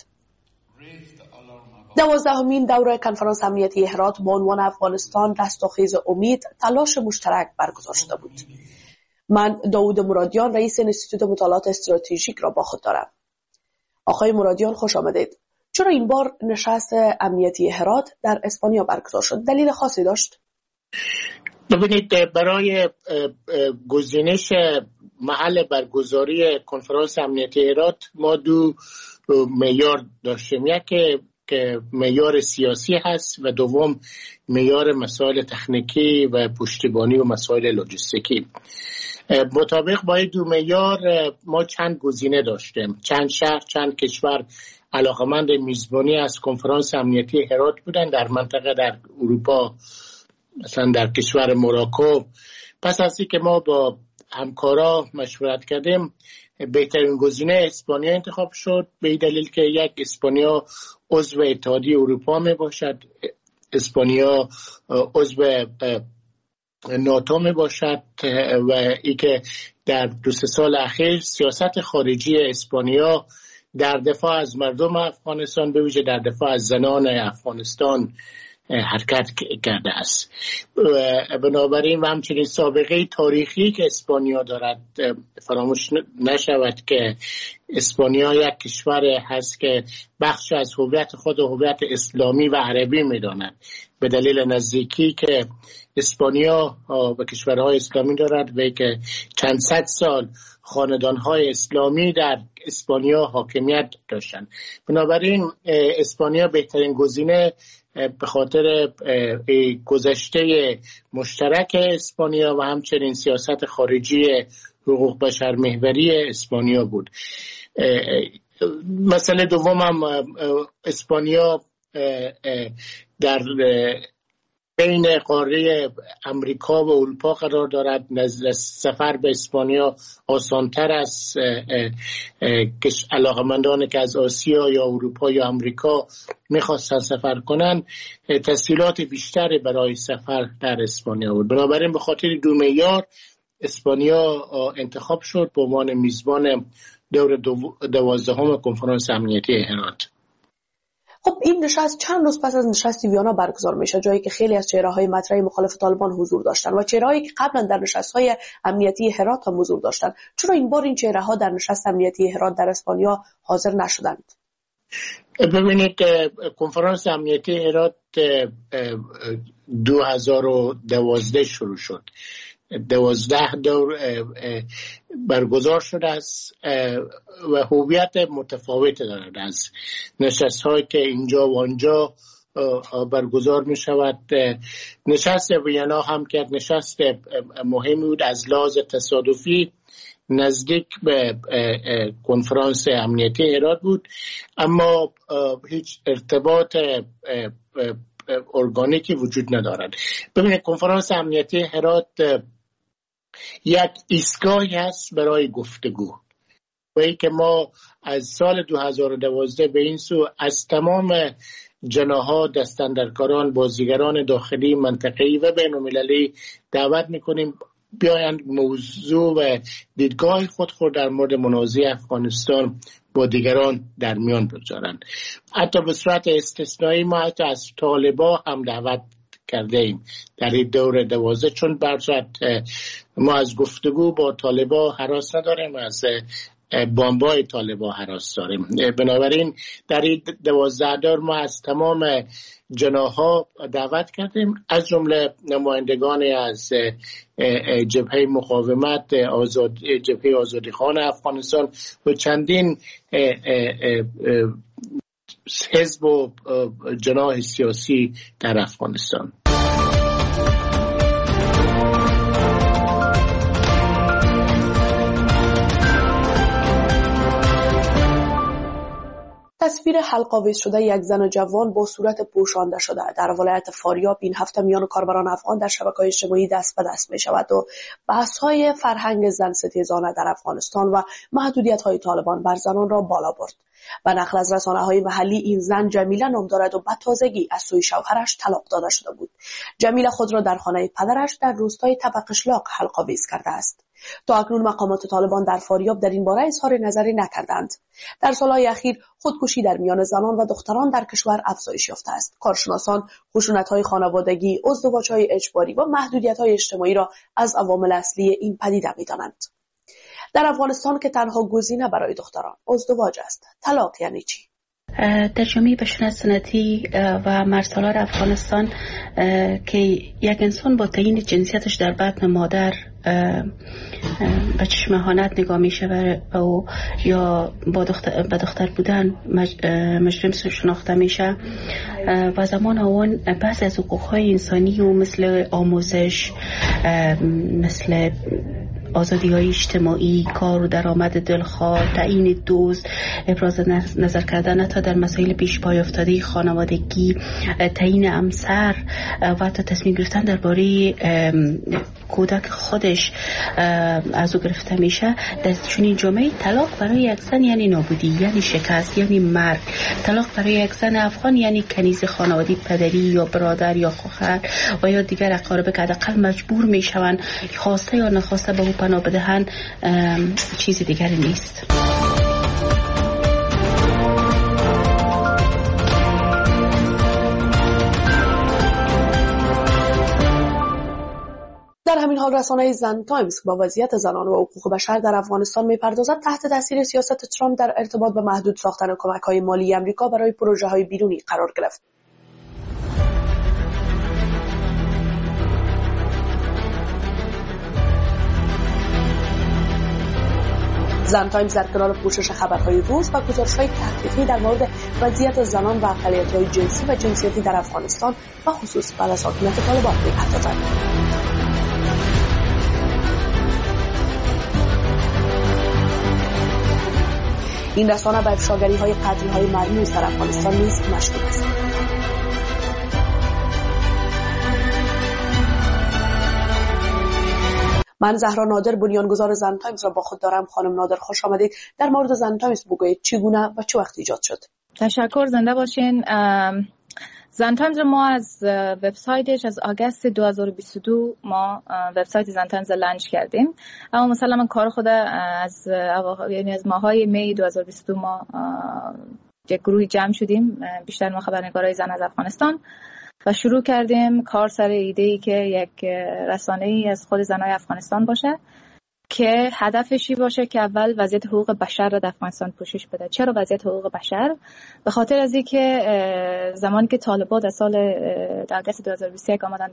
دوازدهمین دوره کنفرانس امنیتی هرات با عنوان افغانستان رستاخیز امید، تلاش مشترک برگزار شده بود. من داوود مرادیان رئیس انستیتوت مطالعات استراتژیک را با خود دارم. آقای مرادیان خوش آمدید. چرا این بار نشست امنیتی هرات در اسپانیا برگزار شد؟ دلیل خاصی داشت؟ ببینید، برای گزینش محل برگزاری کنفرانس امنیتی هرات ما دو معیار داشتیم. یک که معیار سیاسی هست و دوم معیار مسائل تکنیکی و پشتیبانی و مسائل لوجستیکی. مطابق با این دو معیار ما چند گزینه داشتیم. چند شهر، چند کشور علاقمند میزبانی از کنفرانس امنیتی هرات بودن در منطقه در اروپا، مثلا در کشور موراکو. پس از اینکه ما با همکارا مشورت کردیم، بهترین گزینه اسپانیا انتخاب شد، به این دلیل که یک، اسپانیا عضو اتحادیه اروپا می باشد، اسپانیا عضو ناتو می باشد و ای که در دو سه سال اخیر سیاست خارجی اسپانیا در دفاع از مردم افغانستان، به ویژه در دفاع از زنان افغانستان حرکت کرده است. بنابراین و همچنین سابقه تاریخی که اسپانیا دارد فراموش نشود که اسپانیا یک کشور هست که بخش از هویت خود و هویت اسلامی و عربی می‌داند، به دلیل نزدیکی که اسپانیا به کشورهای اسلامی دارد و که چند صد سال خاندان‌های اسلامی در اسپانیا حاکمیت داشتند. بنابراین اسپانیا بهترین گزینه به خاطر گذشته مشترک اسپانیا و همچنین سیاست خارجی حقوق بشر محوری اسپانیا بود. مسئله دومم اسپانیا در بین قاره امریکا و اروپا قرار دارد. سفر به اسپانیا آسانتر است. علاقمندانی که از آسیا یا اروپا یا امریکا میخواستن سفر کنند تسهیلات بیشتری برای سفر در اسپانیا بود. بنابراین به خاطر دو معیار اسپانیا انتخاب شد به عنوان میزبان دور دوازدهم کنفرانس امنیتی هرات. خب این نشست چند روز پس از نشست ویانا برگزار میشه، جایی که خیلی از چهره‌های مطرح مخالف طالبان حضور داشتن و چهره‌هایی که قبلا در نشست‌های امنیتی هرات هم حضور داشتن. چرا این بار این چهره‌ها در نشست امنیتی هرات در اسپانیا حاضر نشدند؟ ببینید کنفرانس امنیتی هرات دو هزار و دوازده شروع شد. دوازده دور برگزار شده است و هویت متفاوت دارد از نشست هایی که اینجا و آنجا برگزار می شود. نشست وینا هم که نشست مهمی بود از لحاظ تصادفی نزدیک به کنفرانس امنیتی هرات بود، اما هیچ ارتباط ارگانیکی وجود ندارد. ببینید کنفرانس امنیتی هرات یک ایستگاهی هست برای گفتگو و ای که ما از سال دو هزار و دوازده به این سو از تمام جناح‌ها، دستاندرکاران، بازیگران داخلی، منطقه‌ای و بین‌المللی دعوت می‌کنیم بیایند موضوع و دیدگاه خود خود در مورد منازعه افغانستان با دیگران در میان بگذارند. حتی به صورت استثنایی ما حتی از طالبان هم دعوت کرده ایم در این دور دوازده، چون برصورت ما از گفتگو با طالبان هراس نداریم، از بمبای طالبان هراس داریم. بنابراین در این دوازده دور ما از تمام جناح‌ها دعوت کردیم، از جمله نمایندگان از جبهه مقاومت، آزاد جبهه آزادیخوان افغانستان و چندین حزب و جناح سیاسی در افغانستان. تصویر حلق‌آویز شده یک زن جوان با صورت پوشانده شده در ولایت فاریاب این هفته میان کاربران افغان در شبکه‌های اجتماعی دست به دست می شود و بحث‌های فرهنگ زن ستیزانه در افغانستان و محدودیت‌های طالبان بر زنان را بالا برد. و نقل از رسانه‌های محلی این زن جمیله نام دارد و به تازگی از سوی شوهرش طلاق داده شده بود. جمیله خود را در خانه پدرش در روستای تپه‌قشلاق حلق‌آویز کرده است. تا اکنون مقامات طالبان در فاریاب در این باره اظهار نظری نکردند. در سالهای اخیر خودکشی در میان زنان و دختران در کشور افزایش یافته است. کارشناسان خشونت‌های خانوادگی، ازدواج‌های اجباری و محدودیت‌های اجتماعی را از عوامل اصلی این پدیده می‌دانند. در افغانستان که تنها گزینه برای دختران ازدواج است، طلاق یعنی چی؟ در جامعه بشنه سنتی و مرسالار افغانستان که یک انسان با تعیین جنسیتش در بطن مادر به چشم اهانت نگاه میشه و یا با دختر, با دختر بودن مج... مجرم شناخته میشه و زمان اون بعضی از حقوقهای انسانی و مثل آموزش، مثل آزادی های اجتماعی، کار و درآمد دلخواه، تعیین دوست، ابراز نظر کردن تا در مسائل پیش پای افتاده خانوادگی، تعیین همسر و حتی تصمیم گرفتن درباره کودک خودش از او گرفته میشه. در چنین جامعه طلاق برای یک زن یعنی نابودی، یعنی شکست، یعنی مرگ. طلاق برای یک زن افغان یعنی کنیز خانوادگی، پدری یا برادر یا خواهر و یا دیگر اقارب که حداقل مجبور میشوند خواسته یا نخواسته به او پناه بدهند، چیزی دیگری نیست. در همین حال رسانه زن تایمز با وضعیت زنان و حقوق بشر در افغانستان می‌پردازد تحت تاثیر سیاست ترامپ در ارتباط به محدود ساختن کمک‌های مالی آمریکا برای پروژه‌های بیرونی قرار گرفت. زن تایمز در کنار پوشش خبرهای روز و گزارش‌های تحقیقی در مورد وضعیت زنان و اقلیت‌های جنسی و جنسیتی در افغانستان و خصوص بعد از حاکمیت طالبان می‌پردازد. این رسانه به افشاگری‌های قتل‌های مرموز در افغانستان نیز مشغول است. من زهرا نادر بنیانگذار زن تایمز را با خود دارم. خانم نادر خوش آمدید. در مورد زن تایمز بگویید چگونه و چه وقت ایجاد شد؟ تشکر، زنده باشین. زن تایمز ما از وبسایتش از آگوست دو هزار و بیست و دو ما وبسایت زن تایمز لانچ کردیم. اما مثلا من کار خود از یعنی از ماهای می دو هزار و بیست و دو ما یک گروهی جمع شدیم، بیشتر ما خبرنگارای زن از افغانستان، و شروع کردیم کار سر ایده‌ای که یک رسانه‌ای از خود زنای افغانستان باشه که هدفشی باشه که اول وضعیت حقوق بشر را در افغانستان پوشش بده. چرا وضعیت حقوق بشر؟ به خاطر از اینکه زمانی که طالبان در سال در آگوست دو هزار و بیست و یک آمدن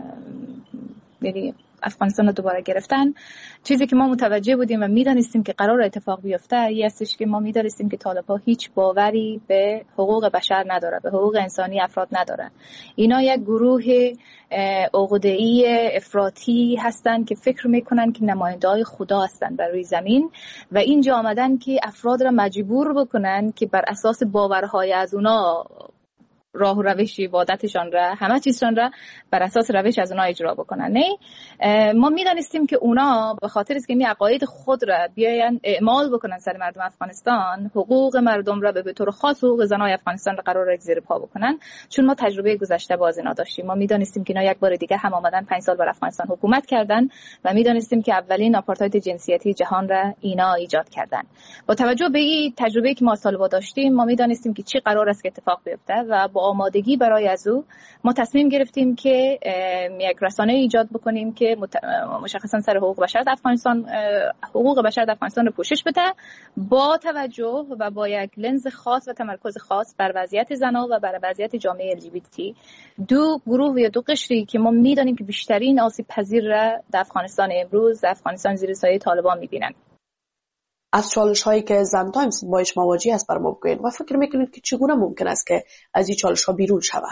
یعنی افغانستان رو دوباره گرفتن، چیزی که ما متوجه بودیم و میدانستیم که قرار اتفاق بیفته این استش که ما میدانستیم که طالبان هیچ باوری به حقوق بشر نداره، به حقوق انسانی افراد نداره. اینا یک گروه عقده‌ای افراطی هستند که فکر میکنن که نماینده‌های خدا هستند بر روی زمین و اینجا آمدن که افراد را مجبور بکنن که بر اساس باورهای از اونا راه و روش عبادتشان را، همه چیزشان را بر اساس روش از اونا اجرا بکنن. نه، ما میدانستیم که اونا به خاطر اینکه می عقاید خود را بیاین اعمال بکنن سر مردم افغانستان، حقوق مردم را به طور خاص حقوق زنای افغانستان را قرار زیر پا بکنن. چون ما تجربه گذشته باز اینا داشتیم، ما میدانستیم که اینا یک بار دیگه هم آمدن پنج سال بر افغانستان حکومت کردن و میدانستیم که اولین آپارتاید جنسیتی جهان را اینا ایجاد کردن. با توجه به این تجربه که ما سال‌ها داشتیم، ما میدانستیم که چی قرار است که اتفاق بیفته و با آمادگی برای از او ما تصمیم گرفتیم که یک رسانه ایجاد بکنیم که مشخصا سر حقوق بشر در افغانستان حقوق بشر در افغانستان رو پوشش بده، با توجه و با یک لنز خاص و تمرکز خاص بر وضعیت زنان و بر وضعیت جامعه ال جی بی تی، دو گروه یا دو قشری که ما میدانیم که بیشترین آسیب پذیر را در افغانستان امروز در افغانستان زیر سایه طالبان میبینن. از چالش هایی که زن تایمز باش مواجه است برام بگوین و فکر میکنید که چگونه ممکن است که از این چالش ها بیرون شود؟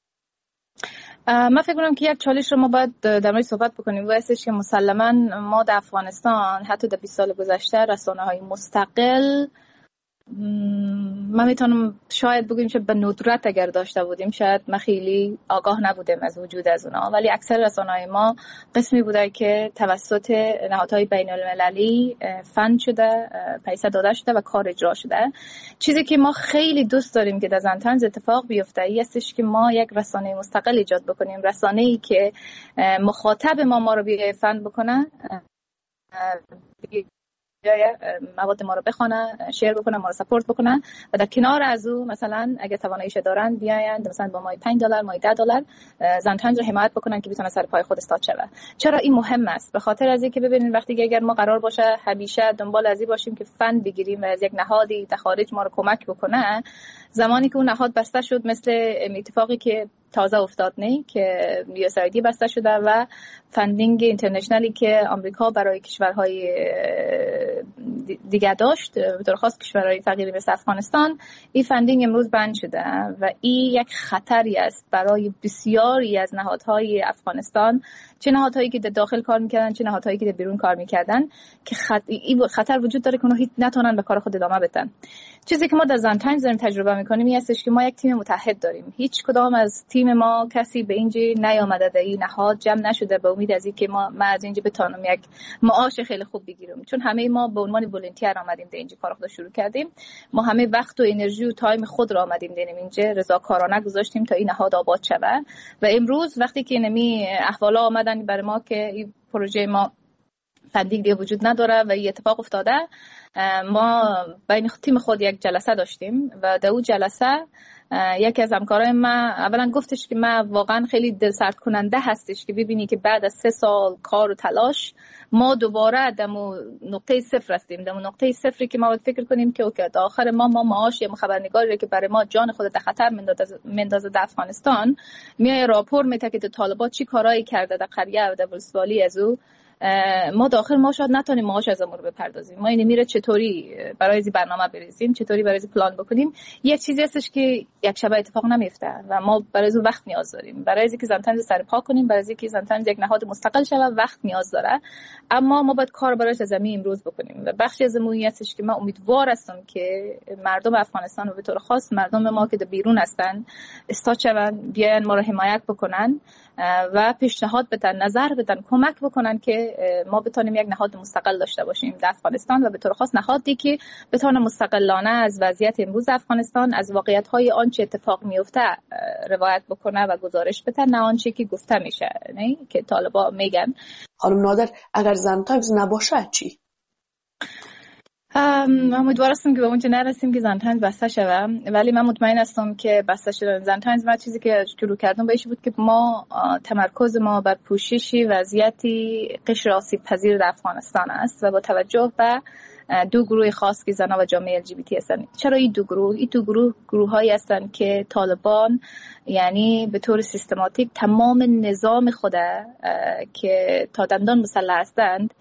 من فکر کنم که یک چالش رو ما باید در مورد صحبت بکنیم و هستش که مسلما ما در افغانستان حتی در بیست سال گذشته رسانه های مستقل، من میتونم شاید بگویم که به ندرت اگر داشته بودیم شاید ما خیلی آگاه نبودیم از وجود از اونا، ولی اکثر رسانه‌های ما قسمی بوده که توسط نهادهای بین المللی فند شده، پیسه داده شده و کار اجرا شده. چیزی که ما خیلی دوست داریم که در زن تایمز اتفاق بیفته این استش که ما یک رسانه مستقل ایجاد بکنیم، رسانه‌ای که مخاطب ما ما رو بیای فند بکنه، یا مواد ما رو بخونن، شیر بکنن، ما رو سپورت بکنن و در کنار از او مثلا اگه تواناییش دارن بیاین مثلا با مای پنج دلار مای ده دلار زن تایمز رو حمایت بکنن که بتونه سر پای خود استاد شه. چرا این مهم است؟ به خاطر از اینکه ببینید وقتی که اگر ما قرار باشه همیشه دنبال ازی باشیم که فند بگیریم و از یک نهادی در خارج ما رو کمک بکنه، زمانی که اون نهاد بسته شد مثل اتفاقی که تازه افتاد نه که یو اس آی دی بسته شده و فندینگ اینترنشنالی که آمریکا برای کشورهای دیگه داشت به طور خاص کشورهای فقیری مثل افغانستان، این فندینگ امروز بند شده و این یک خطری است برای بسیاری از نهادهای افغانستان، چه نهادهایی که در داخل کار میکردن چه نهادهایی که در بیرون کار میکردن، که خط... این خطر وجود داره که اونها هیچ نتونن به کار خود ادامه بدن. چیزی که ما در زن تایمز داریم تجربه میکنیم این هستش که ما یک تیم متحد داریم. هیچ کدام از تیم ما کسی به اینجا نیامده، در این نهاد جمع نشده به امید از اینکه ما ما از اینجا بتونیم یک معاش خیلی خوب بگیریم، چون همه ما به عنوان ولنتیر آمدیم در اینجا کار خود شروع کردیم. ما همه وقت و انرژی و تایم خود را آمدیم دادیم اینجا، رضاکارانه گذاشتیم تا این نهاد آباد شود و امروز وقتی که نمی احوالا آمدن برای ما که این پروژه ما فندینگ دیگه وجود نداره و این اتفاق افتاده. ما بین تیم خود یک جلسه داشتیم و در اون جلسه یکی از همکارای ما اولا گفتش که ما واقعا خیلی دلسرد کننده هستش که ببینی که بعد از سه سال کار و تلاش ما دوباره در نقطه صفر هستیم، در نقطه صفری که ما باید فکر کنیم که اوکی تا آخر ما ما معاش یا خبرنگاری که برای ما جان خود در خطر مندازه در افغانستان میای راپور میده که طالبان چی کارایی کرده در قریه و در ولسوالی از او، ما داخل ما شاید نتونیم معاش از امور بپردازیم. ما این میره چطوری برای این برنامه بریزیم، چطوری برای این پلان بکنیم. یک چیزی هستش که یک شب اتفاق نمیفته و ما برای این وقت نیاز داریم، برای اینکه زنتنز سر پا کنیم، برای اینکه زنتنز یک نهاد مستقل شه وقت نیاز داره. اما ما باید کار برایش از زمین امروز بکنیم و بخشی از موضوع هستش که من امیدوار هستم که مردم افغانستان و به طور خاص مردم ما که در بیرون هستن استاد شون، بیان ما رو حمایت بکنن و پیشنهاد بدن، نظر بدن، کمک بکنن که ما بتونیم یک نهاد مستقل داشته باشیم در افغانستان و به طور خاص نهادی که بتونه مستقلانه از وضعیت امروز افغانستان، از واقعیت‌های آنچه اتفاق میفته روایت بکنه و گزارش بده، نه آنچه که گفته میشه، نه که طالبان میگن. خانم نادر اگر زن تایمز نباشه چی؟ من امیدوار هستم که به اونجا نرسیم که زن تایمز بسته شوه، ولی من مطمئن هستم که بسته شدن زن تایمز ما چیزی که شروع کردم بهش بود که ما تمرکز ما بر پوششی وضعیتی قشر آسیب پذیر در افغانستان است و با توجه به دو گروه خاص که زنان و جامعه ال جی بی تی هستند. چرا این دو گروه؟ این دو گروه گروه‌هایی هستند که طالبان یعنی به طور سیستماتیک تمام نظام خود که تا دندان مسلح هستند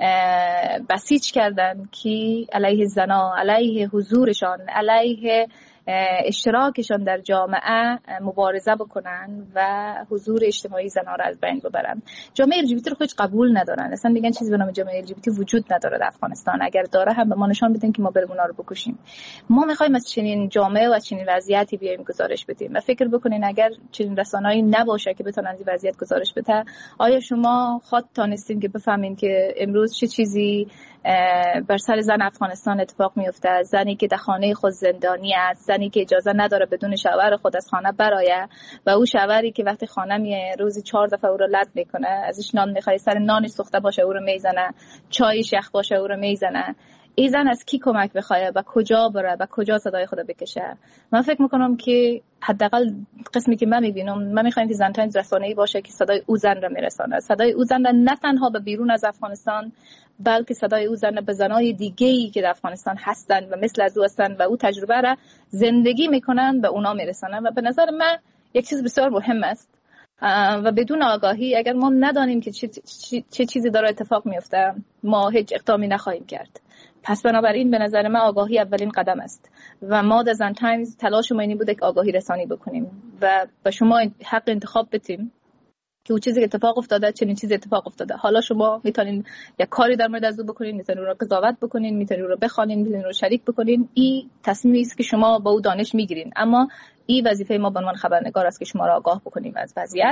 بسیج کردن که علیه زنان، علیه حضورشان، علیه اشتراکشان در جامعه مبارزه بکنن و حضور اجتماعی زنان را از بین ببرن. جامعه ال جی بی تی رو خودش قبول ندارن، اصلا میگن چیزی به نام جامعه ال جی بی تی وجود نداره در افغانستان، اگر داره هم به ما نشان بدین که ما بریم اونا رو بکشیم. ما میخوایم از چنین جامعه و از چنین وضعیتی بیایم گزارش بدیم و فکر بکنین اگر چنین رسانه‌ای نباشه که بتونن این وضعیت گزارش بده، آیا شما خود تانستین که بفهمین که امروز چه چیزی بر سر زن افغانستان اتفاق میفته؟ زنی که در خانه خود زندانی است، زنی که اجازه نداره بدون شوهر خود از خانه برایه و او شوهری که وقتی خانه میه روزی چهار دفعه او رو لط میکنه، ازش نان میخواد، سر نانش سوخته باشه او رو میزنه، چایش یخ باشه او رو میزنه. این زن از کی کمک بخواد و کجا بره و کجا صدای خود بکشه؟ من فکر میکنم که حداقل قسمی که من میبینم، من میخوایم که زن تایمز رسانه‌ای باشه که صدای او زن را میرسانه، صدای او زن را نه تنها به بیرون از افغانستان بلکه صدای او زن به زنای دیگه‌ای که در افغانستان هستند و مثل از او هستند و او تجربه را زندگی میکنن به اونا میرسانن. و به نظر من یک چیز بسیار مهم است و بدون آگاهی اگر ما ندانیم که چه, چه, چه چیزی داره اتفاق میفته ما هیچ اقدامی نخواهیم کرد. پس بنابراین به نظر من آگاهی اولین قدم است و ما در زن تایمز تلاش ما اینی بوده که آگاهی رسانی بکنیم و به شما حق انتخاب بدیم که اون چیزی که اتفاق افتاده چنین چیزی اتفاق افتاده. حالا شما میتونین یک کاری در مورد از او بکنین، میتونین رو قضاوت بکنین، میتونین رو بخوانین، میتونین رو شریک بکنین. این تصمیمی است که شما با او دانش میگیرین، اما این وظیفه ما به عنوان خبرنگار است که شما را آگاه بکنیم از وضعیت.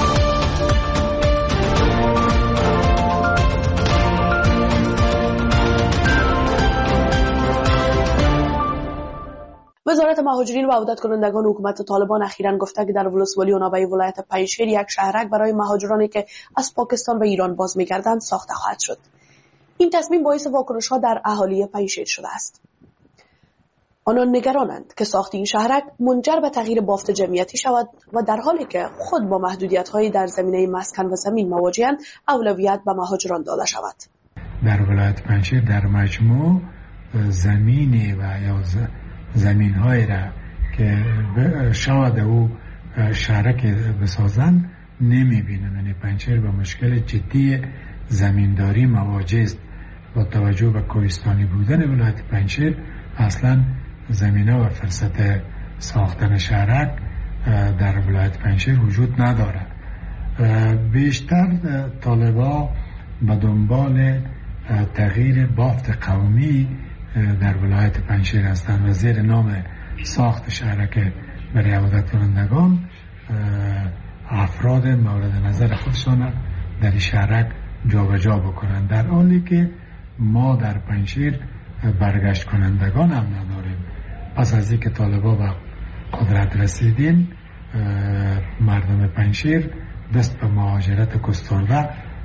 وزارت مهاجرین و عودت کنندگان حکومت طالبان اخیراً گفته که در ولسوالی و نوبه ولایت پنجشیر یک شهرک برای مهاجرانی که از پاکستان به ایران باز می‌گردند ساخته خواهد شد. این تصمیم باعث واکنش‌ها در اهالی پنجشیر شده است. آنان نگرانند که ساخت این شهرک منجر به تغییر بافت جمعیتی شود و در حالی که خود با محدودیت‌های در زمینه مسکن و زمین مواجهند اولویت به مهاجران داده شود. در ولایت پنجشیر در مجموع زمین و یا زمین های را که شاید او شهرک بسازن نمی بینم. یعنی پنجشیر با مشکل جدی زمینداری مواجه است. با توجه به کوهستانی بودن ولایت پنجشیر اصلا زمینه و فرصت ساختن شهرک در ولایت پنجشیر وجود نداره. بیشتر طالبا به دنبال تغییر بافت قومی در ولایت پنجشیر هستند و زیر نام ساخت شهرک برای عودت کنندگان افراد مورد نظر خودشان در شهرک جابجا بکنند، در حالی که ما در پنجشیر برگشت کنندگان هم نداریم. پس از اینکه طالبا به قدرت رسیدین مردم پنجشیر دست به مهاجرت گسترده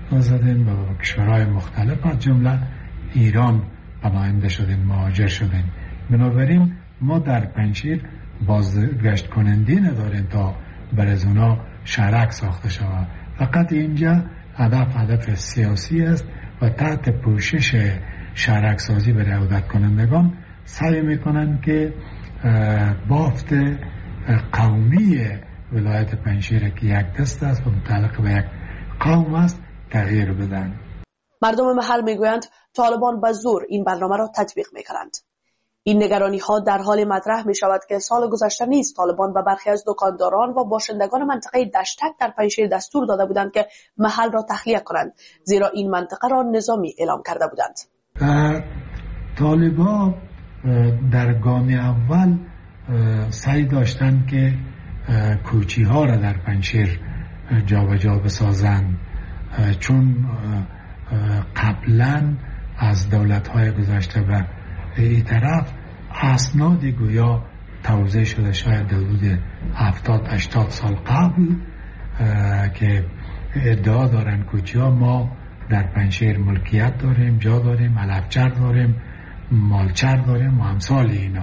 زدیم، به کشورهای مختلف از جمله ایران پناهنده شدیم، مهاجر شدیم. بنابراین ما در پنجشیر بازگشت کننده نداریم تا بر از اونا شهرک ساخته شود. فقط اینجا هدف هدف سیاسی است و تحت پوشش شهرک سازی برای عودت کنندگان سعی میکنند که بافت قومی ولایت پنجشیر که یک دست است و متعلق به یک قوم است تغییر بدن. مردم محل میگویند طالبان به زور این برنامه را تطبیق میکنند. این نگرانی ها در حال مطرح می شود که سال گذشته نیز طالبان به برخی از دکانداران و باشندگان منطقه دشتک در پنجشیر دستور داده بودند که محل را تخلیه کنند، زیرا این منطقه را نظامی اعلام کرده بودند. طالبان در گام اول سعی داشتند که کوچی ها را در پنجشیر جابجا بسازند، چون قبلا از دولت های گذشته و این طرف اسناد گویا توزیع شده شاید در حدود هفتاد هشتاد سال قبل که ادعا دارن کوچی ها ما در پنجشیر ملکیت داریم، جا داریم، علفچر داریم، مالچر داریم و امثال اینا.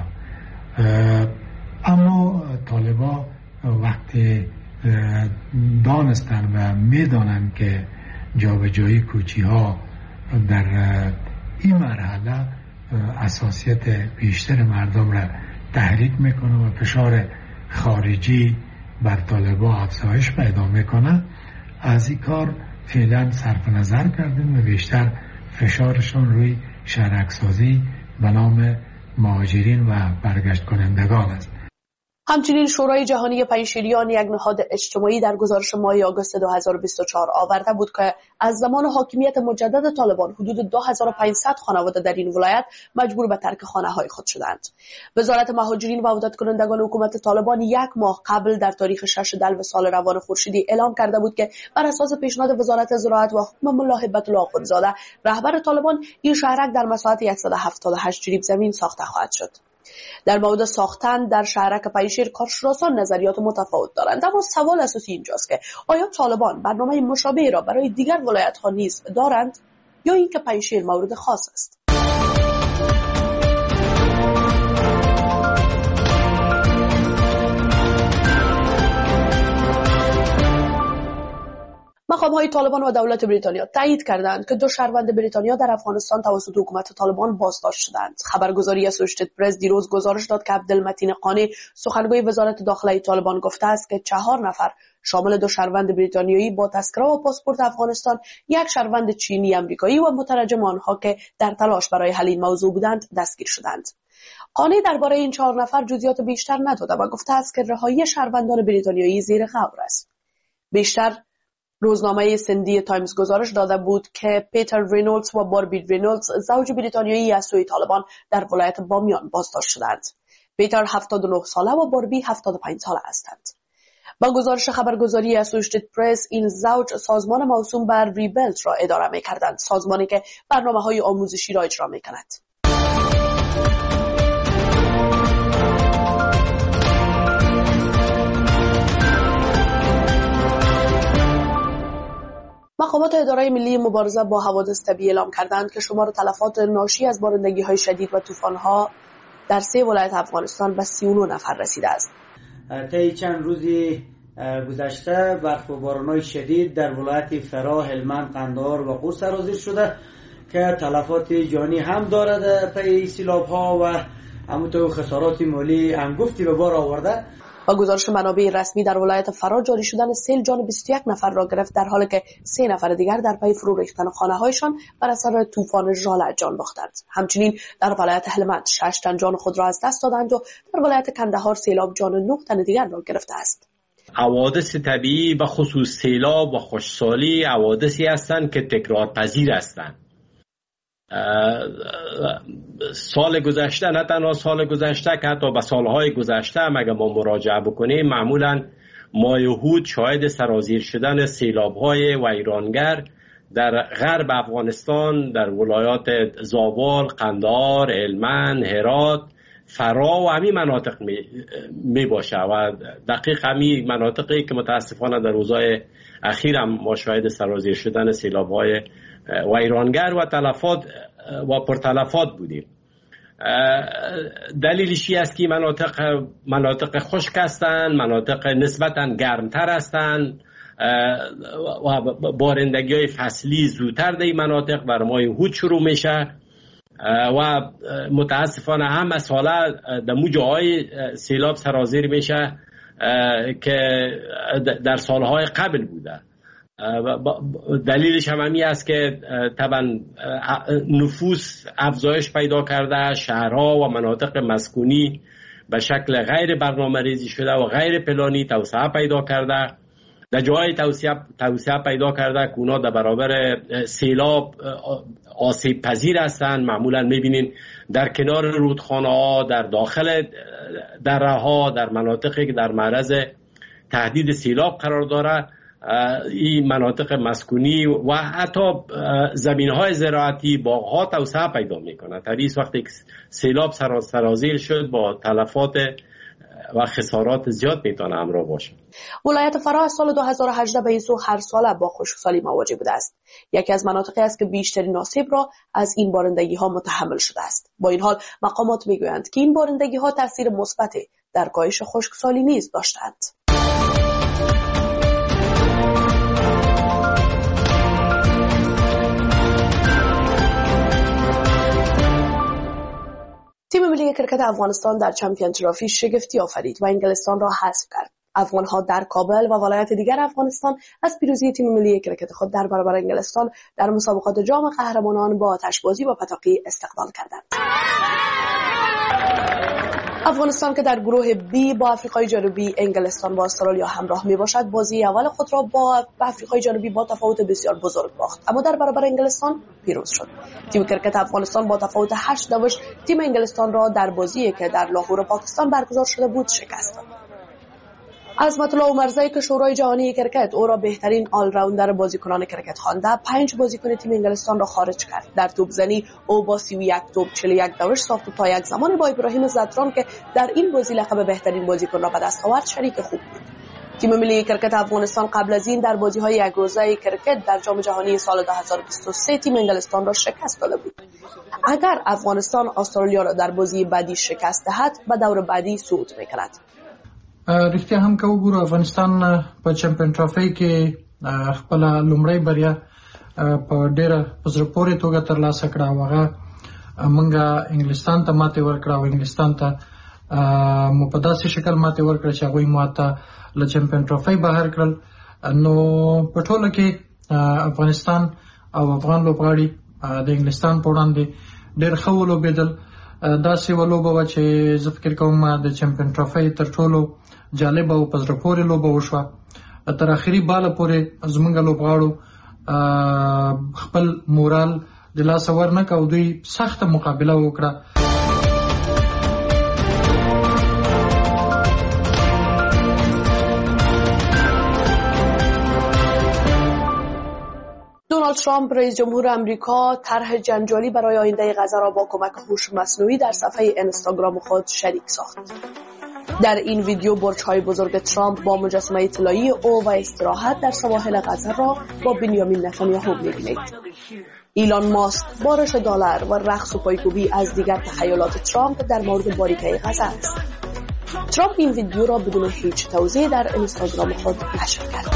اما طالبا وقتی دانستن و میدانن که جابجایی کوچی ها در این مرحله اساسیت بیشتر مردم را تحریک میکنه و فشار خارجی بر طالبا افزایش پیدا میکنه، از این کار فعلا صرف نظر کردیم و بیشتر فشارشون روی شهرک‌سازی به نام مهاجرین و برگشت کنندگان است. همچنین شورای جهانی پنجشیریان یک نهاد اجتماعی در گزارش ماه آگوست دو هزار و بیست و چهار آورده بود که از زمان حاکمیت مجدد طالبان حدود دو هزار و پانصد خانواده در این ولایت مجبور به ترک خانه‌های خود شدند. وزارت مهاجرین و عودت کنندگان حکومت طالبان یک ماه قبل در تاریخ شش دلو سال روان خورشیدی اعلام کرده بود که بر اساس پیشنهاد وزارت زراعت و حکم ملا هبت الله آخوندزاده رهبر طالبان این شهرک در مساحت صد و هفتاد و هشت جریب زمین ساخته خواهد شد. در مورد ساختن در شهرک پنجشیر کارشناسان نظریات متفاوت دارند، اما سوال اساسی اینجاست که آیا طالبان برنامه مشابهی را برای دیگر ولایت‌ها نیز دارند یا اینکه پنجشیر مورد خاص است؟ مقام‌های طالبان و دولت بریتانیا تایید کردند که دو شهروند بریتانیا در افغانستان توسط حکومت طالبان بازداشت شدند. خبرگزاری اسوشیتد پرس دیروز گزارش داد که عبدالمتین قانی سخنگوی وزارت داخله طالبان گفته است که چهار نفر شامل دو شهروند بریتانیایی با تذکره و پاسپورت افغانستان، یک شهروند چینی امریکایی و مترجم آنها که در تلاش برای حل این موضوع بودند دستگیر شدند. قانی درباره این چهار نفر جزئیات بیشتر نداده و گفته است که رهایی شهروندان بریتانیایی زیر غور است. بیشتر روزنامه سندی تایمز گزارش داده بود که پیتر رینولدز و باربی رینولدز زوج بریتانیایی از سوی طالبان در ولایت بامیان بازداشت شدند. پیتر هفتاد و نه ساله و باربی هفتاد و پنج ساله هستند. با گزارش خبرگزاری اسوشیتد پرس این زوج سازمان موسوم بر ریبلت را اداره می‌کردند، سازمانی که برنامه‌های آموزشی را اجرا می‌کند. مقامات اداره ملی مبارزه با حوادث طبیعی اعلام کردند که شمار تلفات ناشی از بارندگی‌های شدید و طوفان‌ها در سه ولایت افغانستان به سی و نه نفر رسیده است. طی چند روزی گذشته برف و باران‌های شدید در ولایت فراه، هلمند، قندهار و قم سرازیر شده که تلفات جانی هم دارد پی سیلاب‌ها و همونطور خسارات مالی انگفتی به بار آورده. با گزارش منابع رسمی در ولایت فراه جاری شدن سیل جان بیست و یک نفر را گرفت، در حالی که سه نفر دیگر در پی فرو ریختن خانه‌هایشان بر اثر طوفان ژاله جان باختند. همچنین در ولایت هلمند شش تن جان خود را از دست دادند و در ولایت کندهار سیلاب جان نه تن دیگر را گرفته است. حوادث طبیعی و خصوص سیلاب و خشکسالی حوادثی هستند که تکرارپذیر هستند. سال گذشته، نه تنها سال گذشته که حتی به سالهای گذشته هم اگر ما مراجعه بکنیم، معمولا ماه هود شاهد سرازیر شدن سیلاب‌های ویرانگر در غرب افغانستان، در ولایات زابل، قندهار، هلمند، هرات، فرا و همین مناطق می, می باشه و دقیق همین مناطقی که متاسفانه در روزهای اخیر هم ما شاهد سرازیر شدن سیلاب‌های ویرانگر و تلفات و پرتلفات بودیم. دلیلش است که مناطق مناطق خشک هستند، مناطق نسبتاً گرمتر هستند و بارندگی های فصلی زودتر در این مناطق بر ماه هود شروع میشه و متاسفانه هم از حالا در مو جاهای سیلاب سرازیر میشه که در سالهای قبل بوده. دلیلش هم همی است که طبعا نفوس افزایش پیدا کرده، شهرها و مناطق مسکونی به شکل غیر برنامه ریزی شده و غیر پلانی توسعه پیدا کرده. در جای توسعه توسعه پیدا کرده که اونا در برابر سیلاب آسیب پذیر هستند. معمولا میبینین در کنار رودخانه ها، در داخل دره ها، در مناطقی که در معرض تهدید سیلاب قرار داره، این مناطق مسکونی و حتی زمین‌های زراعتی، باغ‌ها توسعه پیدا می‌کنه. در این وقتی سیلاب سرازیر شد با تلفات و خسارات زیاد میتونه همراه باشه. ولایت فرا از سال دو هزار و هجده به این سو هر ساله با خشکسالی مواجه بوده است. یکی از مناطقی است که بیشترین آسیب را از این بارندگی‌ها متحمل شده است. با این حال مقامات میگویند که این بارندگی‌ها تاثیر مثبتی در کاهش خشکسالی نیز داشتند. تیم ملی کرکت افغانستان در چمپیون ترافی شگفتی آفرید و انگلستان را حذف کرد. افغان‌ها در کابل و ولایت دیگر افغانستان از پیروزی تیم ملی کرکت خود در برابر انگلستان در مسابقات جام قهرمانان با آتشبازی و پتاقی استقبال کردند. افغانستان که در گروه بی با آفریقای جنوبی، انگلستان و استرالیا همراه می باشد، بازی اول خود را با آفریقای جنوبی با تفاوت بسیار بزرگ باخت، اما در برابر انگلستان پیروز شد. تیم کرکت افغانستان با تفاوت هشت نوشت تیم انگلستان را در بازی که در لاهور پاکستان برگزار شده بود شکست داد. عظمت الله عمرزی که شورای جهانی کرکت او را بهترین آل راوندر بازیکنان کرکت خوانده، پنج بازیکن تیم انگلستان را خارج کرد. در توپزنی او با سی و یک توپ چهل و یک دوش ساخت و تا یک زمان با ابراهیم زدران که در این بازی لقب بهترین بازیکن را به دست آورد شریک خوب بود. تیم ملی کرکت افغانستان قبل از این در بازی‌های یک روزه کرکت در جام جهانی سال دو هزار و بیست و سه تیم انگلستان را شکست داده بود. اگر افغانستان استرالیا را در بازی بعدی شکست دهد، به دور بعدی صعود می‌کند. رښتیا هم که وګورو افغانستان په چمپیون ټرافي کې خپل لومړی بریا په ډیره په زړه پورې توګه ترلاسه کړه. هغه موږ انګلستان ته ماتې ورکړه او انګلستان ته مو په داسې شکل ماتې ورکړه چې هغوی مو ته له چمپیون ټرافي بهر کړل. نو په ټوله کې افغانستان او افغان لوبغاړي د انګلستان په وړاندې ډېر ښه ولوبېدل. داسې ولوبه وه چې زه فکر کوم د چمپیون ټرافي تر ټولو جالبه او په زړه پورې لوبه وشوه. تر اخري باله پورې زموږ لوبغاړو خپل مورال د لاسه ورنکړ او دوی سخته مقابله وکړه. دونالد ترامپ رئیس جمهور امریکا طرح جنجالی برای آینده غزه را با کمک هوش مصنوعی در صفحه اینستاگرام خود شریک ساخت. در این ویدیو برج‌های بزرگ ترامپ با مجسمه طلایی او و استراحت در سواحل غزه را با بنیامین نتانیاهو می‌بینید. ایلان ماسک بارش دلار و رقص و پایکوبی از دیگر تخیلات ترامپ در مورد باریکه غزه است. ترامپ این ویدیو را بدون هیچ توضیح در اینستاگرام خود نشر کرد.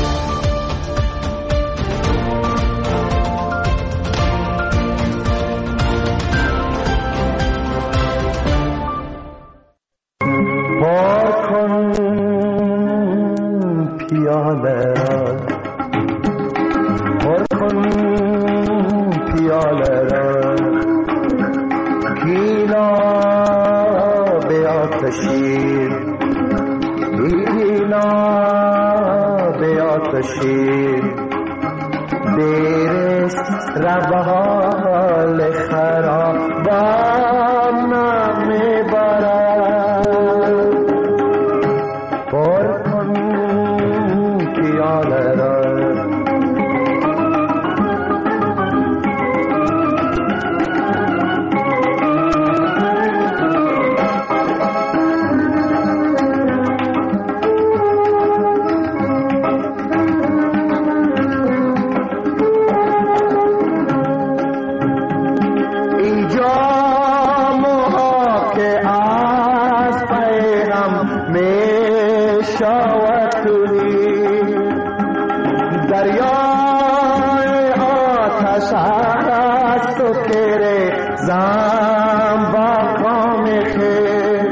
است و کره زم با کام خیر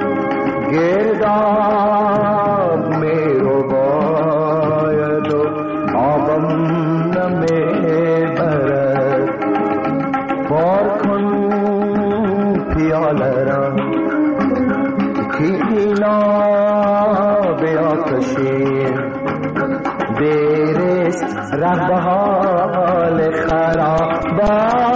گرداب می رو باید و آبم نمی برد بار کن پیاله را که اینا بیا کشید دیرست ره به حال خراب